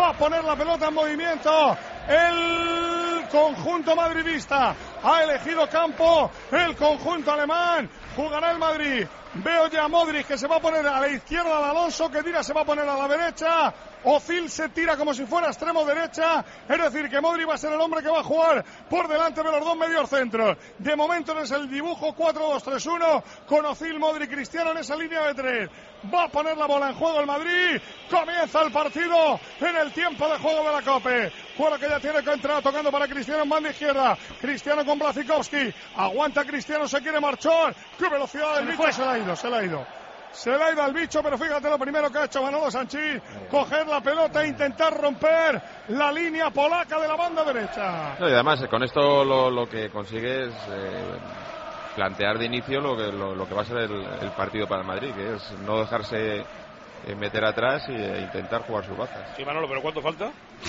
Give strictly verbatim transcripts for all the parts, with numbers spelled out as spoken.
va a poner la pelota en movimiento. El conjunto madridista ha elegido campo, el conjunto alemán, jugará el Madrid. Veo ya a Modric que se va a poner a la izquierda de Alonso, que tira, se va a poner a la derecha. Ozil se tira como si fuera extremo derecha, es decir que Modric va a ser el hombre que va a jugar por delante de los dos medios centros. De momento es el dibujo cuatro dos tres uno con Ozil, Modric, Cristiano en esa línea de tres. Va a poner la bola en juego el Madrid. Comienza el partido en el tiempo de juego de la Cope. Juega que ya tiene que entrar tocando para Cristiano en banda izquierda. Cristiano con Blaszczykowski. Aguanta Cristiano, se quiere marchar. ¡Qué velocidad del bicho! Se le ha ido, se le ha ido. Se le ha ido al bicho, pero fíjate lo primero que ha hecho Manolo Sanchís, coger la pelota e intentar romper la línea polaca de la banda derecha. No, y además con esto lo, lo que consigue es eh, plantear de inicio lo que, lo, lo que va a ser el, el partido para el Madrid, que es no dejarse eh, meter atrás e intentar jugar sus bazas. Sí, Manolo, ¿pero cuánto falta?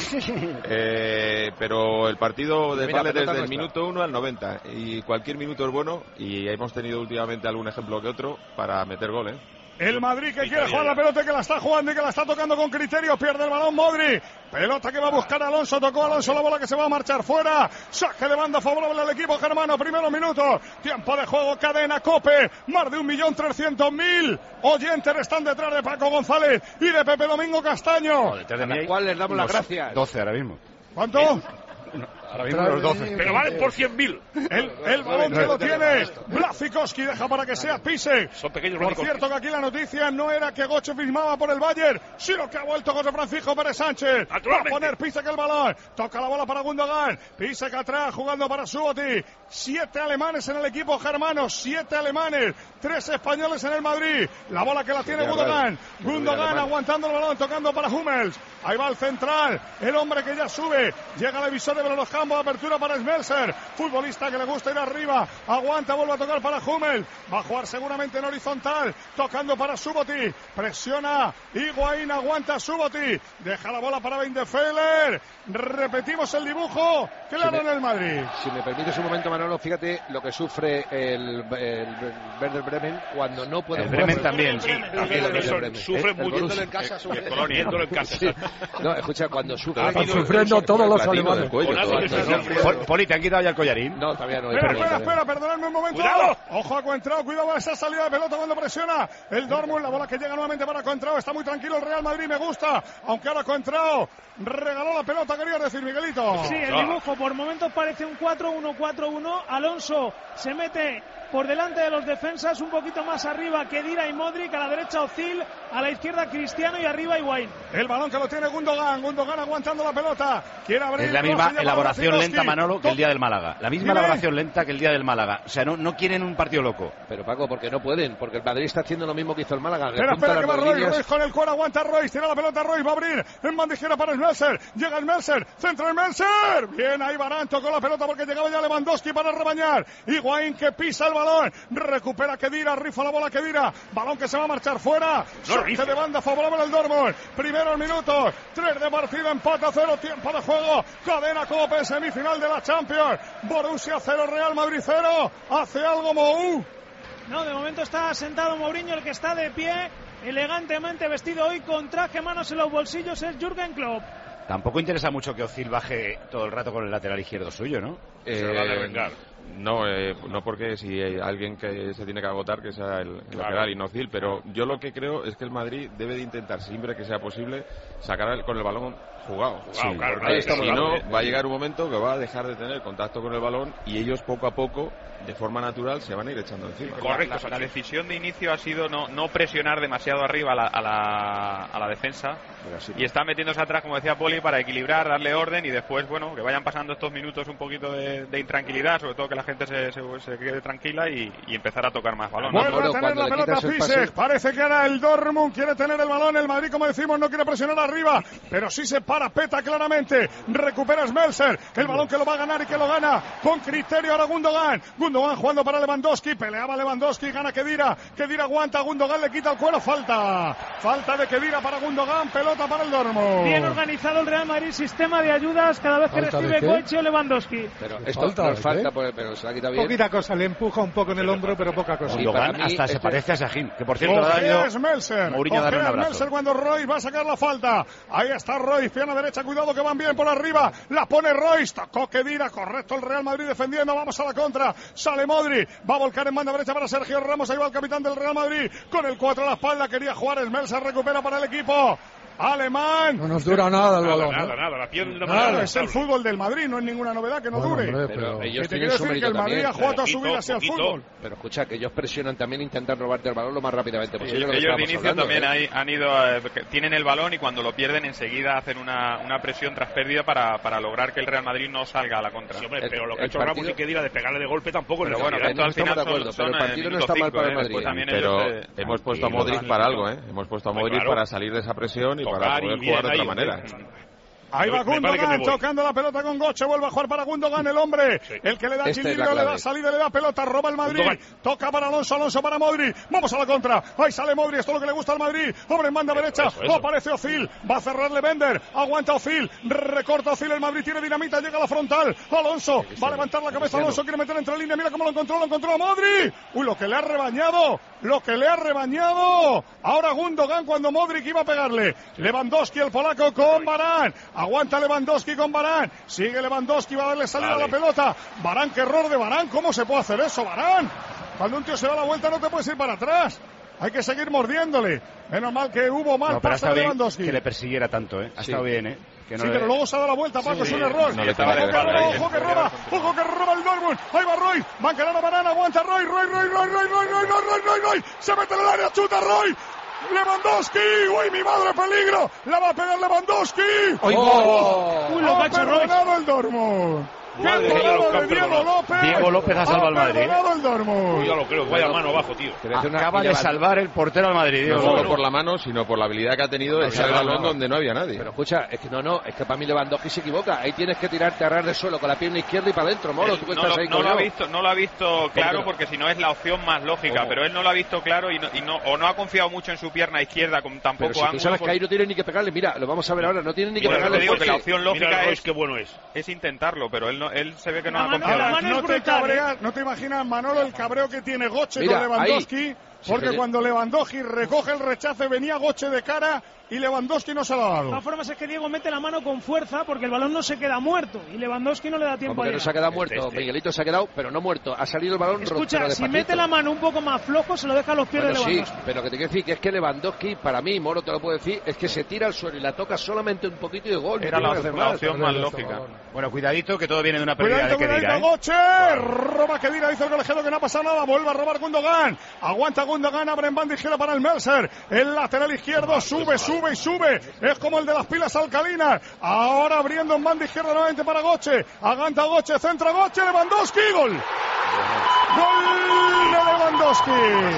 eh, pero el partido de vale desde el minuto uno al noventa, y cualquier minuto es bueno, y hemos tenido últimamente algún ejemplo que otro para meter gol, ¿eh? El Madrid que quiere jugar la pelota, que la está jugando y que la está tocando con criterio. Pierde el balón Modric. Pelota que va a buscar Alonso. Tocó Alonso la bola que se va a marchar fuera. Saque de banda favorable al equipo germano. Primeros minutos. Tiempo de juego. Cadena Cope. Más de un millón trescientos mil oyentes están detrás de Paco González y de Pepe Domingo Castaño. A la cual les damos las gracias. doce ahora mismo. ¿Cuánto? ¿Eh? Ahora mismo los doce. Pero valen por cien mil. El, el balón que lo tiene Blaszczykowski, deja para que sea Pise. Son pequeños. Por cierto que aquí la noticia no era que Goche firmaba por el Bayern, sino que ha vuelto José Francisco Pérez Sánchez. Va a poner Pise que el balón. Toca la bola para Gundogan. Pise que atrás jugando para Subotic. Siete alemanes en el equipo germano. Siete alemanes. Tres españoles en el Madrid. La bola que la tiene Gundogan. Gundogan aguantando el balón, tocando para Hummels. Ahí va el central. El hombre que ya sube. Llega al evisor de los campos. Apertura para Schmelzer. Futbolista que le gusta ir arriba. Aguanta, vuelve a tocar para Hummels. Va a jugar seguramente en horizontal. Tocando para Subotic. Presiona Higuaín. Aguanta Subotic. Deja la bola para Weidenfeller. Repetimos el dibujo. Claro, si en el Madrid. Si me permites un momento, Manolo, fíjate lo que sufre el, el Werder Bremen cuando no puede el jugar. Bremen también, sí. También sufre mucho. En casa, el Colonia, en casa. Sí. No, escucha, cuando sufre. Están sufriendo todos los alemanes. Poli, ¿te han quitado ya el collarín? No, todavía no. Espera, espera, espera, perdonadme un momento. ¡Cuidado! Ojo a Coentrao, cuidado con esa salida de pelota cuando presiona el Dortmund. La bola que llega nuevamente para Coentrao. Está muy tranquilo el Real Madrid, me gusta. Aunque ahora Coentrao regaló la pelota, querías decir, Miguelito. Sí, el dibujo por momentos parece un cuatro uno cuatro uno. Alonso se mete por delante de los defensas, un poquito más arriba Khedira y Modric, a la derecha Ozil, a la izquierda Cristiano y arriba Higuaín. El balón que lo tiene Gundogan, Gundogan aguantando la pelota. Quiere abrir. Es la misma elaboración lenta, Manolo, que el día del Málaga. La misma elaboración lenta que el día del Málaga. O sea, no, no quieren un partido loco. Pero Paco, porque no pueden, porque el Madrid está haciendo lo mismo que hizo el Málaga. Espera, espera, que va Royce, Royce con el cuero, aguanta Royce, tira la pelota Royce, va a abrir en bandejera para Schmelzer. Llega Schmelzer, centro Schmelzer. Bien, ahí Varane tocó la pelota porque llegaba ya Lewandowski para rebañar. Higuaín que pisa el balón. Recupera Khedira, rifa la bola Khedira. Balón que se va a marchar fuera. Sorte de banda favorable al Dortmund. Primeros minutos. Tres de partido, empate a cero, tiempo de juego. Cadena Cope, semifinal de la Champions. Borussia cero, Real Madrid cero. Hace algo Mou. No, de momento está sentado Mourinho, el que está de pie, elegantemente vestido hoy con traje, manos en los bolsillos, es Jürgen Klopp. Tampoco interesa mucho que Ozil baje todo el rato con el lateral izquierdo suyo, ¿no? Eh, se va a vengar. No, eh, no porque si hay alguien que se tiene que agotar que sea el, el claro. lateral y no Ozil, pero yo lo que creo es que el Madrid debe de intentar siempre que sea posible sacar el, con el balón jugado. jugado sí, claro, porque claro, si claro, no claro. va a llegar un momento que va a dejar de tener contacto con el balón y ellos poco a poco, de forma natural, se van a ir echando encima. Correcto, la, la decisión de inicio ha sido no, no presionar demasiado arriba a la, a la, a la defensa sí. Y está metiéndose atrás, como decía Poli, para equilibrar, darle orden y después, bueno, que vayan pasando estos minutos un poquito de, de intranquilidad, sobre todo que la gente se, se, se quede tranquila y, y empezar a tocar más balón. Vuelve a tener la pelota Pise, parece que ahora el Dortmund quiere tener el balón, el Madrid, como decimos, no quiere presionar arriba, pero sí se parapeta claramente, recupera Schmelzer, el balón que lo va a ganar y que lo gana con criterio ahora Gundogan, Gundogan jugando para Lewandowski, peleaba Lewandowski, gana Khedira, Khedira aguanta, Gundogan le quita el cuero, falta, falta de Khedira para Gundogan, pelota para el Dortmund. Bien organizado el Real Madrid, sistema de ayudas cada vez que recibe Koichi o Lewandowski. Pero esto falta, no falta, pero se la quita bien. Poquita cosa, le empuja un poco en el hombro, pero poca cosa. Gundogan hasta se parece a Sahin, que por cierto ha dado Mourinho a darle un abrazo. Schmelzer cuando Royce va a sacar la falta. Ahí está Royce pierna derecha, cuidado que van bien por arriba, la pone Royce, tocó Khedira, correcto el Real Madrid defendiendo, vamos a la contra, sale Modri, va a volcar en banda derecha para Sergio Ramos, ahí va el capitán del Real Madrid, con el cuatro a la espalda, quería jugar Esmel, se recupera para el equipo alemán. No nos dura nada el balón. Nada, ¿eh? nada, la pierna Nada, nada, es el fútbol del Madrid, no es ninguna novedad que no Bueno, dure. hombre, Pero pero- ellos Que te tienen quiero su decir que mérito el Madrid también. ha jugado toda su Poquito, vida hacia el poquito. fútbol. Pero escucha, que ellos presionan también, intentan robarte el balón lo más rápidamente posible. lo que Ellos de estábamos inicio hablando, también ¿eh? hay- han ido, eh, que tienen el balón y cuando lo pierden enseguida hacen una, una presión tras pérdida para, para lograr que el Real Madrid no salga a la contra. Sí, hombre, El- pero lo que el ha hecho Ramos partido- y Khedira de pegarle de golpe tampoco. Pero le bueno, cambia, esto al estamos final de son, acuerdo, pero son el partido eh, no minuto está mal cinco, para el eh, después Madrid. también Pero ellos, eh, hemos puesto a tranquilo, Modric tranquilo. para algo, ¿eh? Hemos puesto a Hombre, Modric claro. para salir de esa presión y para Tocar poder y bien jugar de ahí, otra manera. hombre. Ahí va Me parece que Gundogan me voy. tocando la pelota con Goche, vuelve a jugar para Gundogan el hombre, Sí. el que le da Esta es la equilibrio, le da clave. salida, le da pelota, roba el Madrid, Gundogan. toca para Alonso, Alonso para Modri, vamos a la contra, ahí sale Modri, esto es lo que le gusta al Madrid, hombre en banda Eso, derecha, eso, eso. aparece Ozil, va a cerrarle Bender, aguanta Ozil, recorta Ozil, el Madrid tiene dinamita, llega a la frontal, Alonso, va a levantar la cabeza, Alonso quiere meter entre línea, mira cómo lo encontró, lo encontró a Modri, uy, lo que le ha rebañado, lo que le ha rebañado, ahora Gundogan cuando Modric iba a pegarle, Lewandowski el polaco con Varane, aguanta Lewandowski con Varane, sigue Lewandowski, va a darle salida Vale. a la pelota, Varane, qué error de Varane, ¿cómo se puede hacer eso, Varane? Cuando un tío se da la vuelta no te puedes ir para atrás, hay que seguir mordiéndole, menos mal que hubo mal No, pero ha pase estado de bien Lewandowski. que le persiguiera tanto, ¿eh? Ha Sí. estado bien, ¿eh? Que no Sí, le- pero luego se ha dado la vuelta, Paco, es un error. no le ojo, tenía que que dejar roba, ahí. ojo que roba, ojo que roba el Dortmund. Ahí va Roy, va a quedar a Varane, aguanta Roy, Roy, Roy, Roy, Roy, Roy, Roy, Roy, Roy, Roy, Roy, se mete en el área, chuta Roy. Lewandowski, uy, mi madre, peligro, la va a pegar Lewandowski. ¡Oh! Uy, lo que ha hecho Royce. perdonado el Dortmund. ¡Qué Madre mía, parado lo que de han Diego perdonado. López! Diego López ha salvado al Madrid, ¿eh? perdonado el Dortmund. Uy, ya lo creo, vaya mano abajo, tío. Te voy a hacer una- Acaba y de levanta- salvar el portero al Madrid, No Diego solo López. por la mano, sino por la habilidad que ha tenido de No, echar el no, balón no. donde no había nadie. Pero escucha, es que no, no, es que para mí Lewandowski se equivoca. Ahí tienes que tirarte a ras de suelo con la pierna izquierda y para adentro, Molo. Tú que no, estás lo, ahí no con lo ha yo. visto, no lo ha visto claro no? porque si no es la opción más lógica, ¿Cómo? pero él no lo ha visto claro y no, y no- o no ha confiado mucho en su pierna izquierda con tan Pero poco si tú ángulo. sabes que porque- ahí no tiene ni que pegarle, mira, lo vamos a ver ahora, no tiene ni que Por eso pegarle. te digo que fuerte. la opción lógica Mira, Royce, es, qué bueno es. es intentarlo, pero él no, él se ve que no La ha mano- confiado. la Ahora, mano es no te brutal, cabreas, no te imaginas, Manolo, el cabreo que tiene Goche Mira, con Lewandowski, ahí. porque Sí, que- cuando Lewandowski recoge el rechace venía Goche de cara y Lewandowski no se lo ha De dado. todas formas es que Diego mete la mano con fuerza porque el balón no se queda muerto y Lewandowski no le da tiempo Como a que no se ha llegar. quedado muerto, Este. Miguelito se ha quedado, pero no muerto. Ha salido el balón ro- Escucha, pero si despacito. mete la mano un poco más flojo se lo deja a los pies Bueno, de sí, Lewandowski. pero que te quiero decir que es que Lewandowski, para mí, Moro te lo puedo decir, es que se tira al suelo y la toca solamente un poquito de gol. no Era tiene la, que hacer la más. opción más lógica. Bueno, cuidadito que todo viene de una pérdida Cuidadito, de Khedira, cuidadito, ¿eh? Goche, roba Khedira, dice el colegiado que no ha pasado nada, vuelve a robar Gundogan, aguanta Gundogan, abre en banda izquierda para el Mercer, el lateral izquierdo sube, sube y sube, es como el de las pilas alcalinas, ahora abriendo en banda izquierda nuevamente para Goche, aguanta Goche, centra Goche, Lewandowski, gol, gol de Lewandowski,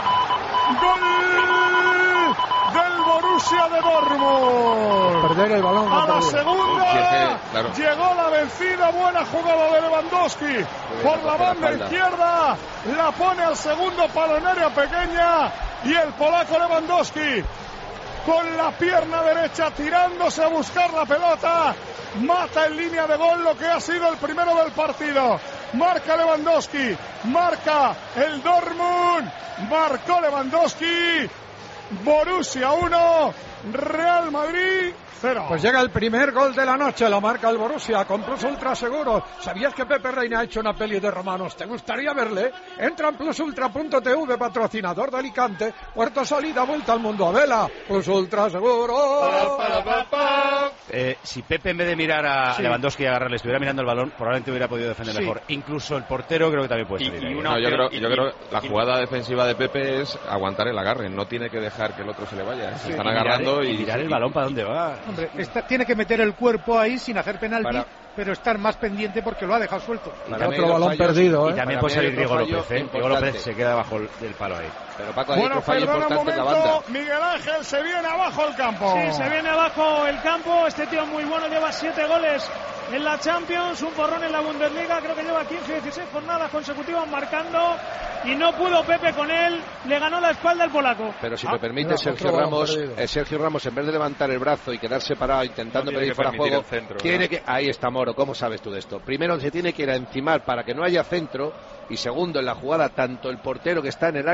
gol del Borussia de Dortmund. Perder el balón. no A la perder. segunda Sí, es que, claro. llegó la vencida, buena jugada de Lewandowski por la toca la banda espalda. izquierda, la pone al segundo palo en área pequeña y el polaco Lewandowski con la pierna derecha tirándose a buscar la pelota, mata en línea de gol lo que ha sido el primero del partido. Marca Lewandowski, marca el Dortmund, marcó Lewandowski, Borussia uno, Real Madrid cero. Pues llega el primer gol de la noche, lo marca el Borussia con Plus Ultra Seguros. ¿Sabías que Pepe Reina ha hecho una peli de romanos? ¿Te gustaría verle? Entra en plus ultra punto t v, patrocinador de Alicante, Puerto Salida, vuelta al mundo a vela. Plus Ultra Seguros. Eh, si Pepe en vez de mirar a Sí. Lewandowski y agarrarle estuviera mirando el balón, probablemente hubiera podido defender Sí. mejor. Incluso el portero creo que también puede Y- salir y ahí, ¿eh? una- No, yo opción- creo, yo y- creo que la y- jugada defensiva de Pepe es aguantar el agarre, no tiene que dejar que el otro se le vaya. Se Y están mirar- agarrando y, y mirar el balón para dónde va. Hombre, esta, tiene que meter el cuerpo ahí sin hacer penalti, Para- pero estar más pendiente porque lo ha dejado suelto. Para mí Otro los balón fallos- perdido, Y ¿eh? también Para puede mí hay salir Diego otro fallo López, ¿eh? Diego importante. López se queda bajo el- del palo ahí. Pero Paco, hay Bueno, otro fallo perdona un importante en la banda. momento, Miguel Ángel se viene abajo el campo. Sí, se viene abajo el campo. Este tío muy bueno, lleva siete goles en la Champions, un porrón en la Bundesliga. Creo que lleva quince o dieciséis jornadas consecutivas marcando y no pudo Pepe con él. Le ganó la espalda el polaco. Pero si Ah, me permite, mira, Sergio otro balón Ramos, perdido. eh, Sergio Ramos, en vez de levantar el brazo y quedarse parado intentando No tiene pedir que fuera permitir juego, el centro, tiene ¿verdad? que, ahí está Moro, ¿cómo sabes tú de esto? Primero se tiene que ir a encimar para que no haya centro y segundo en la jugada tanto el portero que está en el área pequeña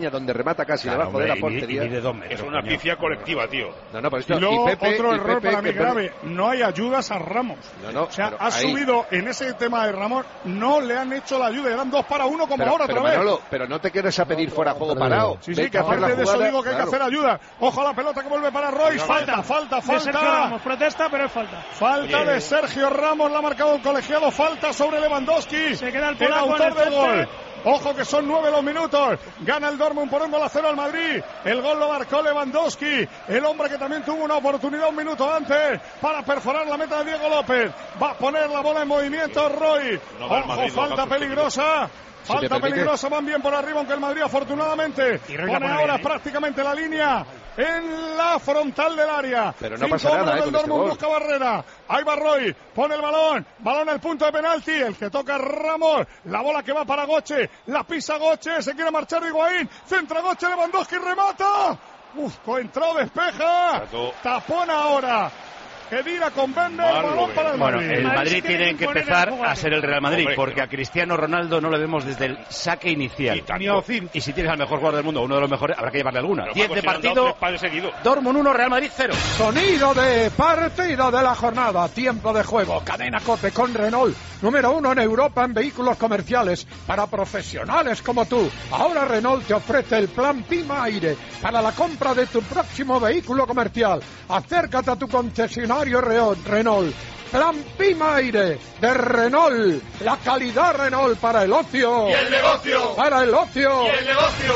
línea donde remata casi Claro, debajo de la hombre, y ni- portería. y ni de dos metros, Es una coño. pifia colectiva, tío. No, no, pero esto, Y luego, y Pepe, otro y error Pepe, para mí que- grave, no hay ayudas a Ramos. No, no, o sea, pero ha ahí- subido en ese tema de Ramos, no le han hecho la ayuda, eran dos para uno como pero, ahora pero otra vez. Manolo, pero no te quedes a pedir fuera juego parado. Sí, Ve sí, que hacer la aparte de eso jugada, digo que hay claro. que hacer ayuda. Ojo a la pelota que vuelve para Royce, falta, falta, De Sergio falta. Ramos, protesta, pero es falta. Falta Oye, de Sergio Ramos, la ha marcado el colegiado, falta sobre Lewandowski. Se queda el el polaco en autor el del gol. césped. Ojo que son nueve los minutos. Gana el Dortmund por un gol a cero al Madrid. El gol lo marcó Lewandowski, el hombre que también tuvo una oportunidad un minuto antes para perforar la meta de Diego López. Va a poner la bola en movimiento Roy. No va el Ojo, Madrid, no falta va peligrosa. Si Falta te permite- peligrosa, van bien por arriba, aunque el Madrid afortunadamente Y Roy la pone pone ahora bien, ¿eh? prácticamente la línea en la frontal del área. Pero no Cinco pasa nada, hombres eh, del con este Dortmund, gol. busca barrera. Ahí va Roy, pone el balón, balón al punto de penalti, el que toca Ramos, la bola que va para Goche, la pisa Goche, se quiere marchar Higuaín, centra Goche, Lewandowski, remata. Uf, entró, despeja, Trató. tapón ahora. Kedira con Bender, Malo, balón para el Bueno, Madrid. el Madrid Madrid se tiene tiene que que imponer empezar el juego a así. ser el Real Madrid, Hombre, porque pero- a Cristiano Ronaldo no le vemos desde el saque inicial. Y tanto. Y si tienes al mejor jugador del mundo, uno de los mejores, habrá que llevarle alguna. Pero, diez Paco, de si le han dado partido, tres pases seguidos. Dortmund uno, Real Madrid cero. Sonido de partido de la jornada, tiempo de juego, cadena Cope con Renault, número uno en Europa en vehículos comerciales para profesionales como tú. Ahora Renault te ofrece el plan Pima Aire para la compra de tu próximo vehículo comercial. Acércate a tu concesionario Renault. Renault. Plan Pima Aire de Renault, la calidad Renault para el ocio. Y el negocio. Para el ocio. Y el negocio.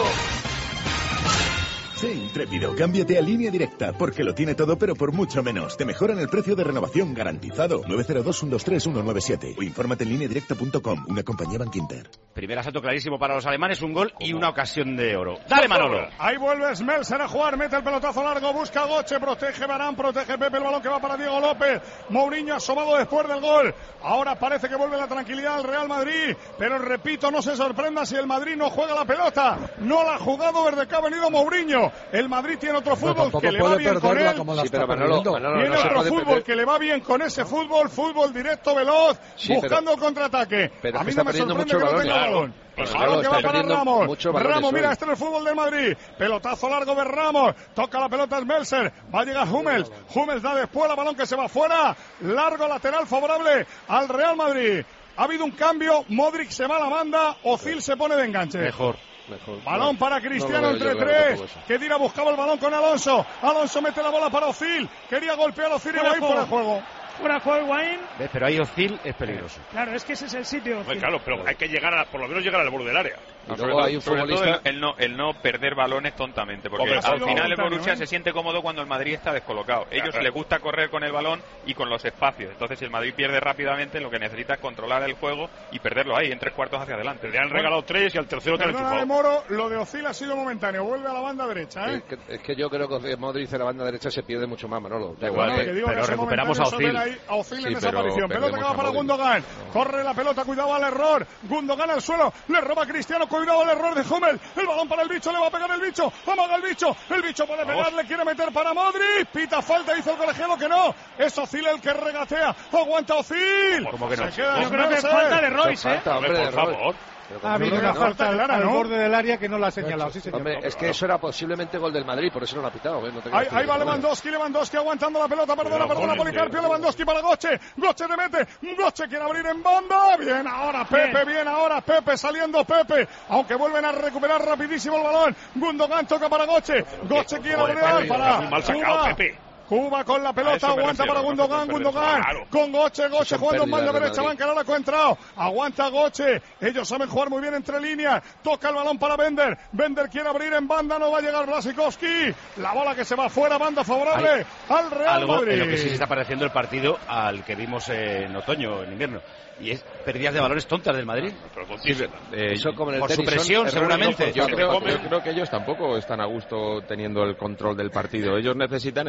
Sé intrépido, cámbiate a Línea Directa, porque lo tiene todo pero por mucho menos. Te mejoran el precio de renovación garantizado. nueve cero dos, uno dos tres, uno nueve siete o infórmate en línea directa punto com, una compañía Bankinter. Primer asalto clarísimo para los alemanes, un gol y una ocasión de oro. Dale, Manolo. Ahí vuelve Smelser a jugar, mete el pelotazo largo, busca a Goche, protege Varane, protege Pepe, el balón que va para Diego López. Mourinho asomado después del gol. Ahora parece que vuelve la tranquilidad al Real Madrid, pero repito, no se sorprenda si el Madrid no juega la pelota. No la ha jugado desde que ha venido Mourinho. El Madrid tiene otro Pero fútbol tampoco que le va puede bien con perderla él. como la Sí, está pero Manolo, perdiendo. Manolo, Tiene no se otro puede fútbol perder. que le va bien con ese fútbol, fútbol directo, veloz, Sí, buscando el contraataque. pero a es que mí está no me perdiendo sorprende mucho que no balón, tenga claro. balón. Pues Balón claro, que está va para perdiendo Ramos. mucho balones Ramos, mira, hoy. este es el fútbol del Madrid. Pelotazo largo de Ramos. Toca la pelota Smelser. Va a llegar Hummels. Hummels da después la balón que se va fuera. Largo lateral favorable al Real Madrid. Ha habido un cambio. Modric se va a la banda. Ozil se pone de enganche. Mejor. Mejor. Balón No, para no Cristiano lo veo entre yo claro tres. tampoco eso. Kedira buscaba el balón con Alonso. Alonso mete la bola para Ozil. Quería golpear a Ozil y Fuera va a ir por el juego. juego. Fuera juego Higuaín. ¿Ves? Pero ahí Ozil es peligroso. Claro, es que ese es el sitio. Hombre, claro, pero hay que llegar a, por lo menos llegar al borde del área. Y No, luego sobre hay todo- un sobre todo futbolista. el, el no, el no perder balones tontamente, porque Hombre, al sí, final el momentáneo, Borussia ¿eh? se siente cómodo cuando el Madrid está descolocado. Ellos Claro. les gusta correr con el balón y con los espacios. Entonces, si el Madrid pierde rápidamente, lo que necesita es controlar el juego y perderlo ahí, en tres cuartos hacia adelante. Le han regalado tres y al tercero te han Perdona de enchufado. Moro, lo de Ozil ha sido momentáneo. Vuelve a la banda derecha, ¿eh? Es que, es que yo creo que Modric en la banda derecha se pierde mucho más, Manolo. Da igual, Bueno, eh, que digo pero que ese recuperamos momentáneo a es ver Ozil. ahí a Ozil Sí, en esa pero aparición. Pelota que perdemos va a para Modric. Gundogan. Corre la pelota, cuidado al error. Gundogan al suelo. Le roba a Cristiano, cuidado al error de Hummel. El balón para el bicho, le va a pegar el bicho. Amaga el bicho. El bicho puede pegar, le quiere meter para Modric. Pita falta, hizo el colegiado que no. Es Ozil el que regatea. Aguanta Ozil. ¿Cómo que no? Se queda Yo creo que es Smelser. falta de Royce, ¿eh? Falta, hombre, Hombre, de por Roy. favor. Pero Ha habido no, una no, falta clara, al ¿no? borde del área que no la ha señalado, sí señor. Hombre, es que eso era posiblemente gol del Madrid, por eso no lo ha pitado. ¿eh? No te Ahí, creas ahí tú. va Lewandowski, Lewandowski aguantando la pelota, perdona, Cuidado perdona, con el Policarpio, dedo. Lewandowski para Goche, Goche le mete, Goche quiere abrir en banda, bien ahora Pepe, bien ahora Pepe, saliendo Pepe, aunque vuelven a recuperar rapidísimo el balón, Gundogan toca para Goche, Goche quiere Joder, abrir Pepe, para muy mal sacado, Cuba. Pepe. Cuba con la A pelota, eso me aguanta refiero, para no se Gundogan, puede perder, Gundogan, claro. con Goche, Goche Son jugando en banda pérdidas del derecha, Madrid. banca ahora ha entrado, aguanta Goche, ellos saben jugar muy bien entre líneas, toca el balón para Bender, Bender quiere abrir en banda, no va a llegar Blasikowski, la bola que se va fuera, banda favorable al Real Algo Madrid. en lo que sí se está pareciendo el partido al que vimos en otoño, en invierno. Y es pérdidas de balones tontas del Madrid. Pero con Sí, eh, Eso como en el por su tenis, son presión, errores seguramente. no Yo forzados, creo, Paco. yo creo que ellos tampoco están a gusto teniendo el control del partido. Ellos necesitan espacio